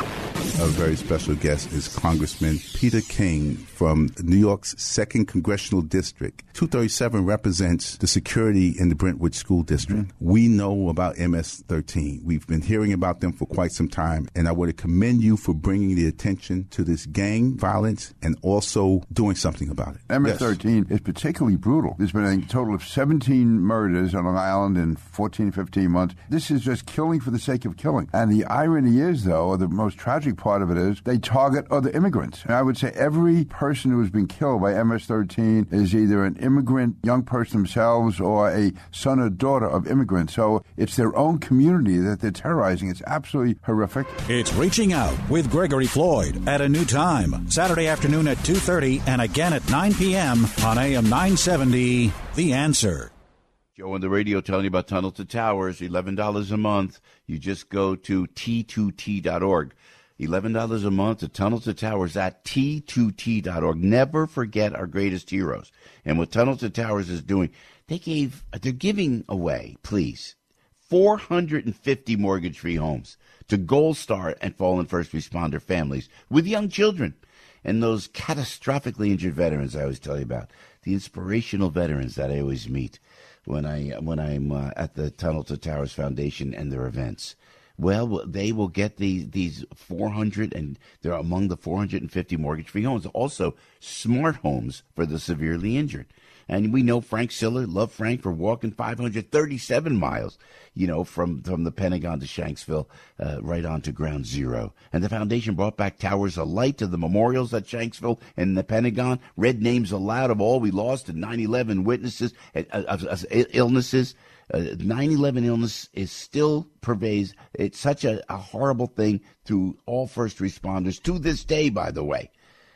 A very special guest is Congressman Peter King from New York's second Congressional District. two thirty-seven represents the security in the Brentwood School District. Mm-hmm. We know about M S thirteen. We've been hearing about them for quite some time, and I want to commend you for bringing the attention to this gang violence and also doing something about it. M S thirteen yes. is particularly brutal. There's been a total of seventeen murders on Long Island in fourteen, fifteen months. This is just killing for the sake of killing. And the irony is, though, or the most tragic part of it is, they target other immigrants. And I would say every person who has been killed by M S thirteen is either an immigrant, young person themselves, or a son or daughter of immigrants. So it's their own community that they're terrorizing. It's absolutely horrific. It's Reaching Out with Gregory Floyd at a new time, Saturday afternoon at two thirty and again at nine p.m. on A M nine seventy, The Answer. Joe on the radio telling you about Tunnel to Towers, eleven dollars a month. You just go to T two T dot org. eleven dollars a month to Tunnel to Towers at T two T dot org. Never forget our greatest heroes. And what Tunnel to Towers is doing, they gave, they're giving away, please, four hundred fifty mortgage-free homes to Gold Star and fallen first responder families with young children. And those catastrophically injured veterans I always tell you about, the inspirational veterans that I always meet when I when I'm uh, at the Tunnel to Towers Foundation and their events. Well, they will get these these four hundred, and they're among the four hundred fifty mortgage-free homes. Also, smart homes for the severely injured. And we know Frank Siller, love Frank for walking five hundred thirty-seven miles, you know, from, from the Pentagon to Shanksville, uh, right on to Ground Zero. And the foundation brought back Towers of Light to the memorials at Shanksville and the Pentagon. Read names aloud of all we lost and nine eleven witnesses, uh, uh, uh, illnesses. Uh, nine eleven illness is still pervades. It's such a, a horrible thing through all first responders to this day, by the way.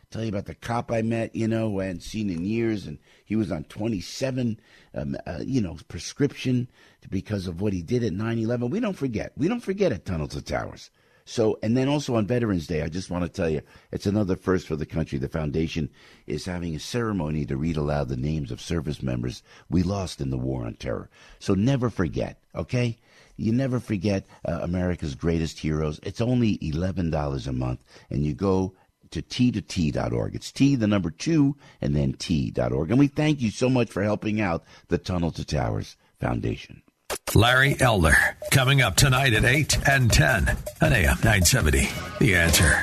tell you about the cop I met, you know, who I hadn't seen in years, and he was on twenty-seven, um, uh, you know, prescription because of what he did at nine eleven. We don't forget. We don't forget at Tunnel to Towers. So, and then also on Veterans Day, I just want to tell you, it's another first for the country. The foundation is having a ceremony to read aloud the names of service members we lost in the war on terror. So never forget, okay? You never forget uh, America's greatest heroes. It's only eleven dollars a month, and you go to T to T dot org. It's T, the number two, and then T dot org. And we thank you so much for helping out the Tunnel to Towers Foundation. Larry Elder, coming up tonight at eight and ten on A M nine seventy. The Answer.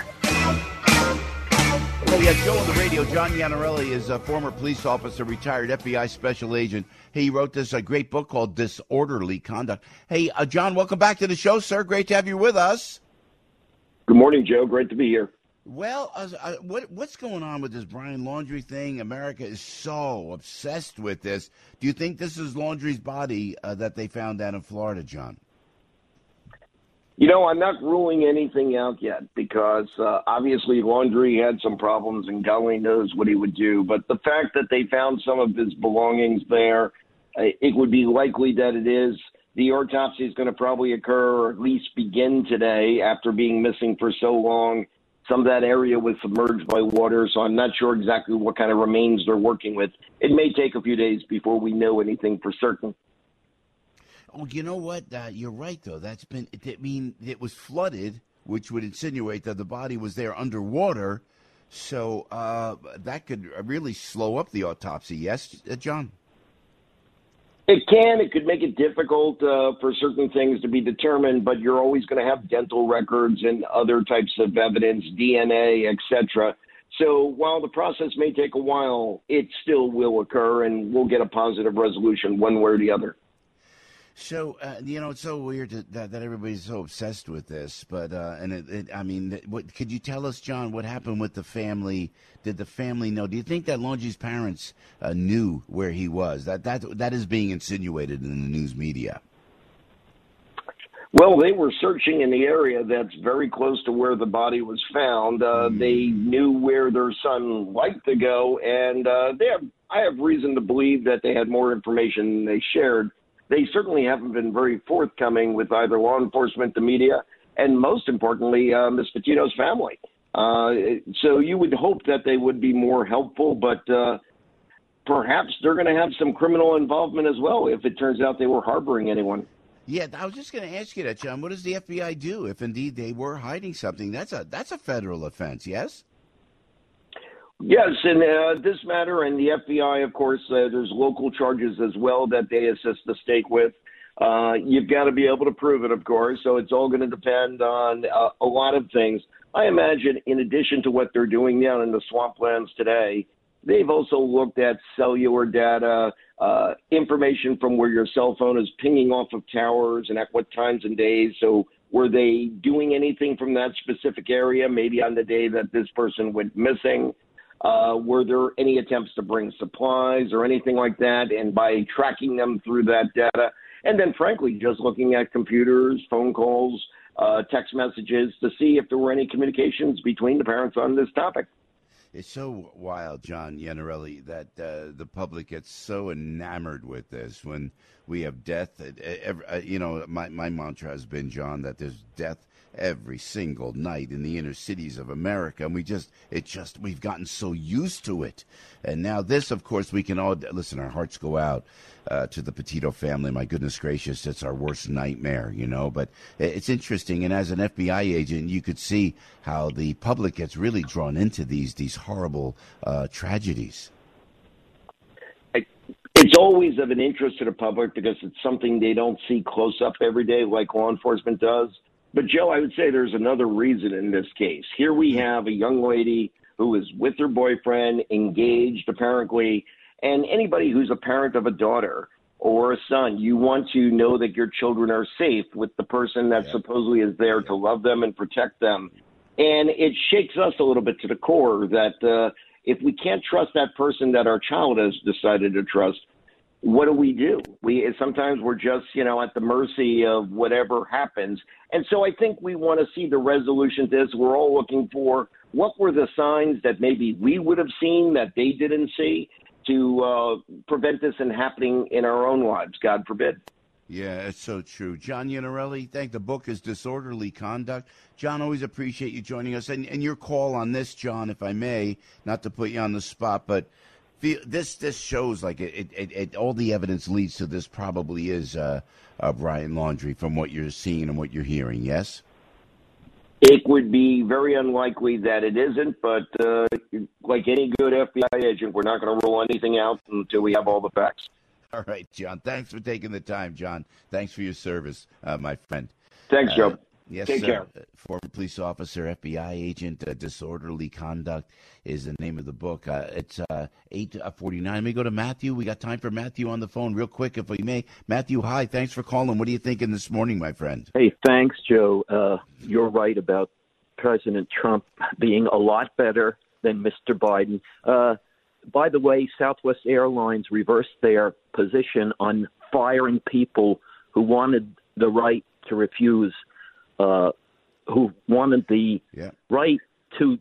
Well, yeah, Joe on the radio. John Iannarelli is a former police officer, retired F B I special agent. He wrote this a great book called Disorderly Conduct. Hey, uh, John, welcome back to the show, sir. Great to have you with us. Good morning, Joe. Great to be here. Well, uh, uh, what what's going on with this Brian Laundrie thing? America is so obsessed with this. Do you think this is Laundrie's body uh, that they found down in Florida, John? You know, I'm not ruling anything out yet because uh, obviously Laundrie had some problems and God only knows what he would do. But the fact that they found some of his belongings there, uh, it would be likely that it is. The autopsy is going to probably occur or at least begin today after being missing for so long. Some of that area was submerged by water, so I'm not sure exactly what kind of remains they're working with. It may take a few days before we know anything for certain. Oh, you know what? Uh, you're right, though. That's been. I mean, it was flooded, which would insinuate that the body was there underwater. So uh, that could really slow up the autopsy. Yes, John? It can. It could make it difficult uh, for certain things to be determined, but you're always going to have dental records and other types of evidence, D N A, et cetera. So while the process may take a while, it still will occur, and we'll get a positive resolution one way or the other. So, uh, you know, it's so weird that, that, that everybody's so obsessed with this. But, uh, and it, it, I mean, what, could you tell us, John, what happened with the family? Did the family know? Do you think that Laundrie's parents uh, knew where he was? That, that, that is being insinuated in the news media. Well, they were searching in the area that's very close to where the body was found. Uh, mm. They knew where their son liked to go, and uh, they have, I have reason to believe that they had more information than they shared. They certainly haven't been very forthcoming with either law enforcement, the media, and most importantly, uh, Miz Petito's family. Uh, so you would hope that they would be more helpful, but uh, perhaps they're going to have some criminal involvement as well if it turns out they were harboring anyone. Yeah, I was just going to ask you that, John. What does the F B I do if indeed they were hiding something? That's a that's a federal offense, yes? Yes, in uh, this matter, and the F B I, of course, uh, there's local charges as well that they assist the state with. Uh, you've got to be able to prove it, of course, so it's all going to depend on uh, a lot of things. I imagine in addition to what they're doing down in the swamplands today, they've also looked at cellular data, uh, information from where your cell phone is pinging off of towers and at what times and days. So were they doing anything from that specific area, maybe on the day that this person went missing? Uh, were there any attempts to bring supplies or anything like that? And by tracking them through that data, and then frankly, just looking at computers, phone calls, uh, text messages to see if there were any communications between the parents on this topic. It's so wild, John Iannarelli, that uh, the public gets so enamored with this when we have death. Every, you know, my, my mantra has been, John, that there's death every single night in the inner cities of America. And we just, it just, we've gotten so used to it. And now this, of course, we can all, listen, our hearts go out uh, to the Petito family. My goodness gracious, it's our worst nightmare, you know. But it's interesting. And as an F B I agent, you could see how the public gets really drawn into these, these horrible uh, tragedies. It's always of an interest to the public because it's something they don't see close up every day like law enforcement does. But, Joe, I would say there's another reason in this case. Here we have a young lady who is with her boyfriend, engaged apparently, and anybody who's a parent of a daughter or a son, you want to know that your children are safe with the person that yeah. supposedly is there yeah. to love them and protect them. And it shakes us a little bit to the core that uh, if we can't trust that person that our child has decided to trust, what do we do? We sometimes we're just, you know, at the mercy of whatever happens. And so I think we want to see the resolution to this. We're all looking for what were the signs that maybe we would have seen that they didn't see to uh, prevent this from happening in our own lives, God forbid. Yeah, it's so true. John Iannarelli, thank the book is Disorderly Conduct. John, always appreciate you joining us. And, and your call on this, John, if I may, not to put you on the spot, but feel, this this shows like it, it, it, all the evidence leads to this probably is uh, uh, Brian Laundrie from what you're seeing and what you're hearing, yes? It would be very unlikely that it isn't, but uh, like any good F B I agent, we're not going to rule anything out until we have all the facts. All right, John. Thanks for taking the time, John. Thanks for your service, uh, my friend. Thanks, Joe. Uh, yes, Take sir. care. Former police officer, F B I agent, uh, Disorderly Conduct is the name of the book. Uh, it's uh, eight forty-nine. Let me go to Matthew. We got time for Matthew on the phone real quick, if we may. Matthew, hi. Thanks for calling. What are you thinking this morning, my friend? Hey, thanks, Joe. Uh, you're right about President Trump being a lot better than Mister Biden. Uh, by the way, Southwest Airlines reversed their position on firing people who wanted the right to refuse, uh, who wanted the yeah. right to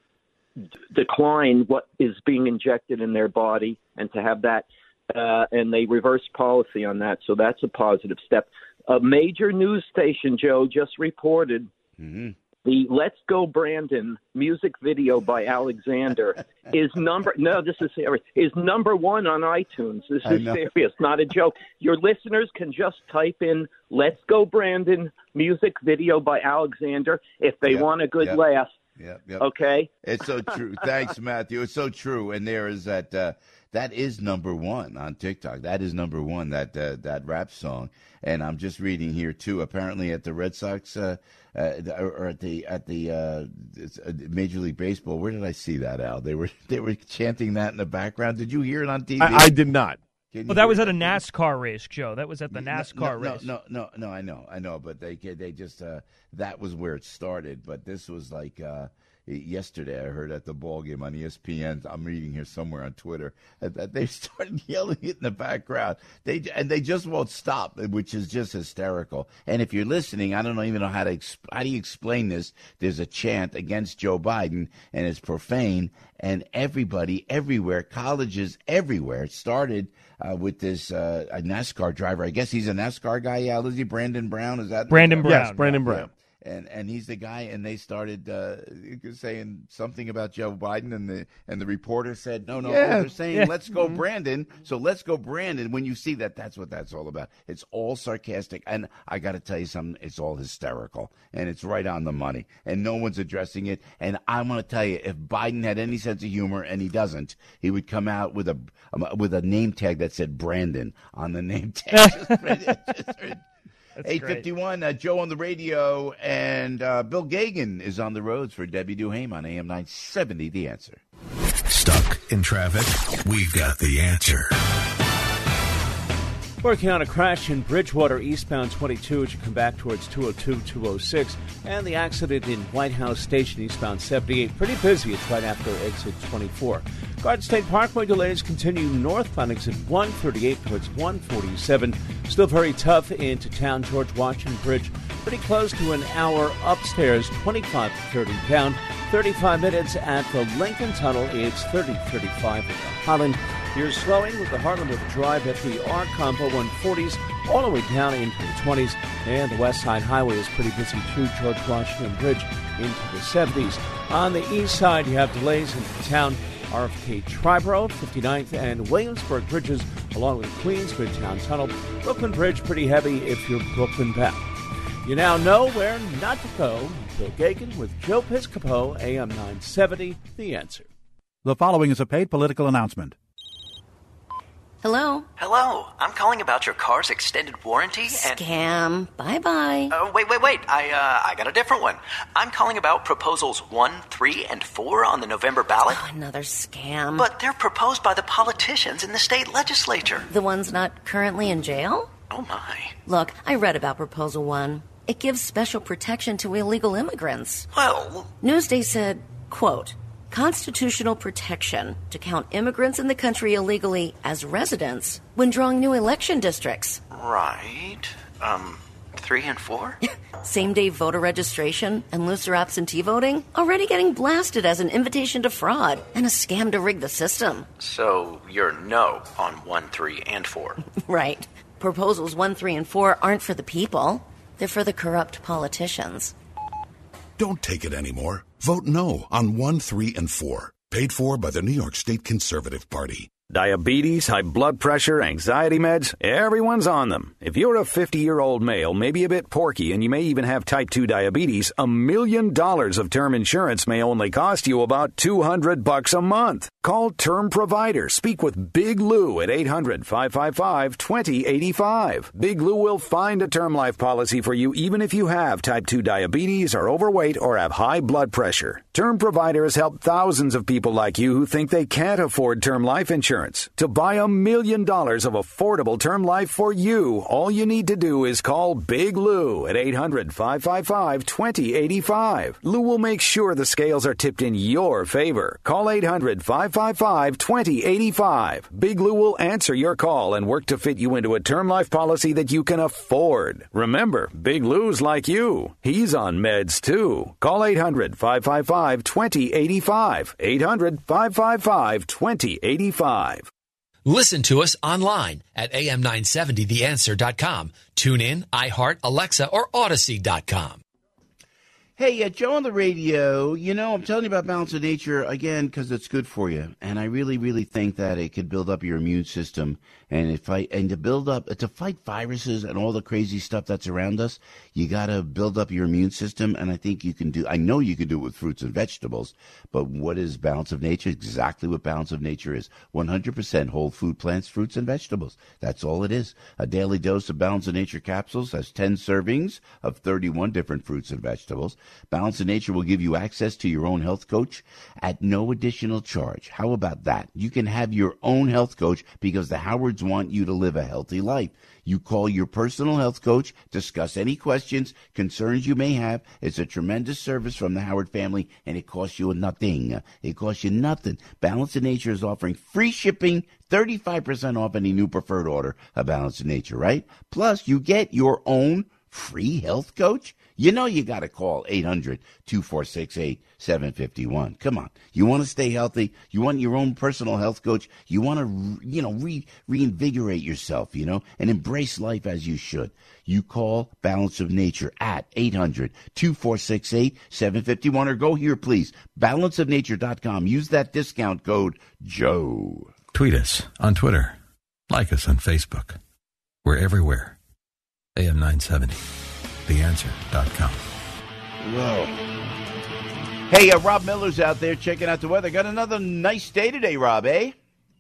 d- decline what is being injected in their body and to have that. Uh, and they reversed policy on that. So that's a positive step. A major news station, Joe, just reported mm-hmm. the Let's Go Brandon music video by Alexander is number no, this is serious, is number one on iTunes. This is serious, not a joke. Your listeners can just type in Let's Go Brandon music video by Alexander if they Yep, want a good yep. laugh. Yep, yep. Okay? It's so true. Thanks, Matthew. It's so true. And there is that uh, that is number one on TikTok. That is number one, that uh, that rap song. And I'm just reading here too. Apparently, at the Red Sox uh, uh, or at the at the uh, Major League Baseball, where did I see that, Al? They were they were chanting that in the background. Did you hear it on T V? I, I did not. Well, that was at a NASCAR race, Joe. That was at the NASCAR no, no, race. No, no, no, I know, I know, but they they just uh, that was where it started. But this was like uh, yesterday. I heard at the ball game on E S P N. I'm reading here somewhere on Twitter that they started yelling it in the background. They and they just won't stop, which is just hysterical. And if you're listening, I don't know, even know how to exp- how do you explain this? There's a chant against Joe Biden, and it's profane. And everybody, everywhere, colleges everywhere, it started uh, with this uh, a NASCAR driver. I guess he's a NASCAR guy. Yeah, is he Brandon Brown? Is that Brandon Brown? Yes, Brandon Brown. And and he's the guy, and they started uh, saying something about Joe Biden, and the and the reporter said, no, no, Yeah. they're saying, Yeah. let's go Mhm. Brandon. So let's go Brandon. When you see that, that's what that's all about. It's all sarcastic, and I got to tell you something, it's all hysterical, and it's right on the money, and no one's addressing it. And I want to tell you, if Biden had any sense of humor, and he doesn't, he would come out with a um, with a name tag that said Brandon on the name tag. eight fifty-one, uh, Joe on the radio, and uh, Bill Gagan is on the roads for Debbie Duhame on A M nine seventy, The Answer. Stuck in traffic? We've got the answer. Working on a crash in Bridgewater, eastbound twenty-two as you come back towards two oh two, two oh six. And the accident in White House Station, eastbound seventy-eight. Pretty busy. It's right after exit twenty-four. Garden State Parkway delays continue northbound exit one thirty-eight towards one forty-seven. Still very tough into town. George Washington Bridge, pretty close to an hour upstairs, twenty-five to thirty down. thirty-five minutes at the Lincoln Tunnel. It's thirty thirty-five at the Holland. You're slowing with the Harlem River Drive at the R Combo one forties all the way down into the twenties. And the West Side Highway is pretty busy too. George Washington Bridge into the seventies. On the east side, you have delays into town. R F K Triborough, fifty-ninth, and Williamsburg bridges, along with Queens Midtown Tunnel. Brooklyn Bridge, pretty heavy if you're Brooklyn bound. You now know where not to go. Bill Gagan with Joe Piscopo, A M nine seventy, The Answer. The following is a paid political announcement. Hello? Hello, I'm calling about your car's extended warranty and... Scam. Bye-bye. Uh, wait, wait, wait. I, uh, I got a different one. I'm calling about proposals one, three, and four on the November ballot. Oh, another scam. But they're proposed by the politicians in the state legislature. The ones not currently in jail? Oh, my. Look, I read about Proposal one. It gives special protection to illegal immigrants. Well... Newsday said, quote, constitutional protection to count immigrants in the country illegally as residents when drawing new election districts. Right. Um, three and four? Same-day voter registration and looser absentee voting already getting blasted as an invitation to fraud and a scam to rig the system. So you're no on one, three, and four. Right. Proposals one, three, and four aren't for the people. They're for the corrupt politicians. Don't take it anymore. Vote no on one, three, and four. Paid for by the New York State Conservative Party. Diabetes, high blood pressure, anxiety meds, everyone's on them. If you're a fifty-year-old male, maybe a bit porky, and you may even have type two diabetes, a million dollars of term insurance may only cost you about two hundred bucks a month. Call Term Provider. Speak with Big Lou at eight hundred, five five five, two zero eight five. Big Lou will find a term life policy for you even if you have type two diabetes, are overweight, or have high blood pressure. Term Provider has helped thousands of people like you who think they can't afford term life insurance. To buy a million dollars of affordable term life for you, all you need to do is call Big Lou at eight hundred, five five five, two zero eight five. Lou will make sure the scales are tipped in your favor. Call eight hundred, five five five, two zero eight five. Big Lou will answer your call and work to fit you into a term life policy that you can afford. Remember, Big Lou's like you. He's on meds too. Call eight hundred, five five five, two zero eight five. eight hundred, five five five, two zero eight five. Listen to us online at A M nine seventy the answer dot com. Tune in, iHeart, Alexa, or Odyssey dot com. Hey, uh, Joe on the radio, you know, I'm telling you about Balance of Nature, again, because it's good for you. And I really, really think that it could build up your immune system. And if I, and to build up, to fight viruses and all the crazy stuff that's around us, you got to build up your immune system. And I think you can do, I know you can do it with fruits and vegetables. But what is Balance of Nature? Exactly what Balance of Nature is. one hundred percent whole food plants, fruits, and vegetables. That's all it is. A daily dose of Balance of Nature capsules has ten servings of thirty-one different fruits and vegetables. Balance of Nature will give you access to your own health coach at no additional charge. How about that? You can have your own health coach because the Howards want you to live a healthy life. You call your personal health coach, discuss any questions, concerns you may have. It's a tremendous service from the Howard family, and it costs you nothing. It costs you nothing. Balance of Nature is offering free shipping, thirty-five percent off any new preferred order of Balance of Nature, right? Plus, you get your own free health coach. You know you got to call eight hundred, two four six, eight seven five one. Come on. You want to stay healthy? You want your own personal health coach? You want to, you know, re- reinvigorate yourself, you know, and embrace life as you should. You call Balance of Nature at eight hundred, two four six, eight seven five one or go here, please, balance of nature dot com. Use that discount code Joe. Tweet us on Twitter. Like us on Facebook. We're everywhere. A M nine seventy. the answer dot com. Whoa. Hey, uh, Rob Miller's out there checking out the weather. Got another nice day today, Rob, eh?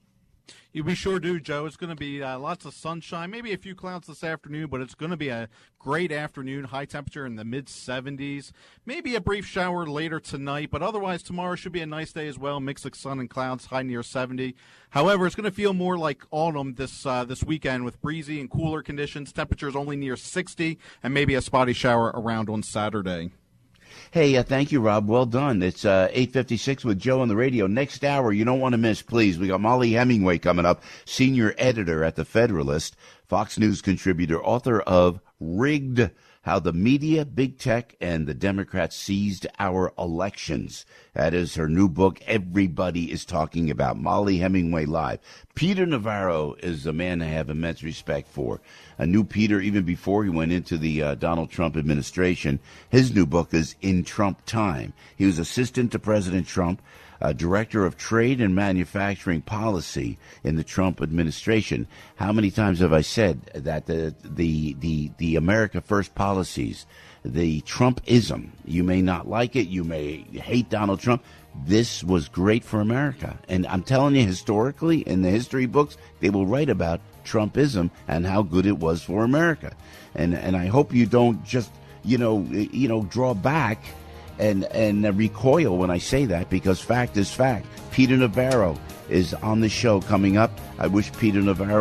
You we sure do, Joe. It's going to be uh, lots of sunshine, maybe a few clouds this afternoon, but it's going to be a great afternoon. High temperature in the mid seventies. Maybe a brief shower later tonight, but otherwise tomorrow should be a nice day as well. Mix of sun and clouds, high near seventy. However, it's going to feel more like autumn this uh, this weekend with breezy and cooler conditions. Temperatures only near sixty, and maybe a spotty shower around on Saturday. Hey, uh, thank you, Rob. Well done. It's uh, eight fifty-six with Joe on the radio. Next hour, you don't want to miss, please. We got Molly Hemingway coming up, senior editor at The Federalist, Fox News contributor, author of Rigged, How the Media, Big Tech, and the Democrats Seized Our Elections. That is her new book everybody is talking about. Molly Hemingway Live. Peter Navarro is a man I have immense respect for. I knew Peter even before he went into the uh, Donald Trump administration. His new book is In Trump Time. He was assistant to President Trump, uh, director of trade and manufacturing policy in the Trump administration. How many times have I said that the the the, the America First policies, the Trumpism, you may not like it, you may hate Donald Trump, this was great for America. And I'm telling you, historically, in the history books, they will write about Trumpism and how good it was for America. And and I hope you don't just, you know, you know, draw back and, and recoil when I say that, because fact is fact. Peter Navarro is on the show coming up. I wish Peter Navarro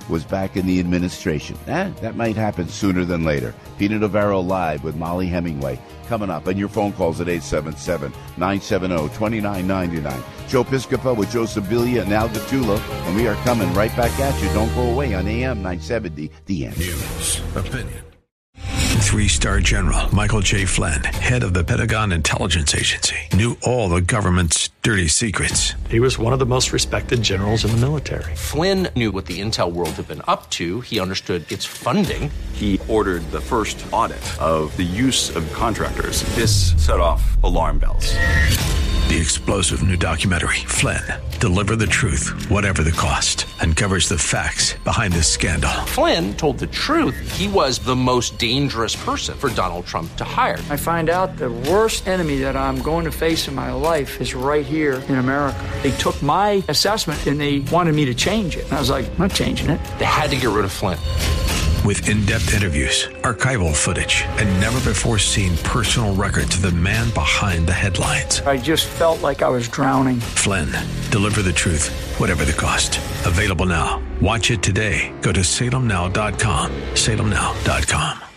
was back in the administration. Eh, that might happen sooner than later. Peter Navarro live with Molly Hemingway coming up, and your phone calls at eight seven seven, nine seven zero, two nine nine nine. Joe Piscopo with Joe Sibilia and Al DeTula, and we are coming right back at you. Don't go away on A M nine seventy, The Answer. News, opinion. Three-star General Michael J. Flynn, head of the Pentagon Intelligence Agency, knew all the government's dirty secrets. He was one of the most respected generals in the military. Flynn knew what the intel world had been up to. He understood its funding. He ordered the first audit of the use of contractors. This set off alarm bells. The explosive new documentary, Flynn, Deliver the Truth, Whatever the Cost, uncovers the facts behind this scandal. Flynn told the truth. He was the most dangerous person for Donald Trump to hire. I find out the worst enemy that I'm going to face in my life is right here in America. They took my assessment and they wanted me to change it. And I was like, I'm not changing it. They had to get rid of Flynn. With in-depth interviews, archival footage, and never-before-seen personal records of the man behind the headlines. I just felt like I was drowning. Flynn, Deliver the Truth, Whatever the Cost. Available now. Watch it today. Go to salem now dot com. salem now dot com.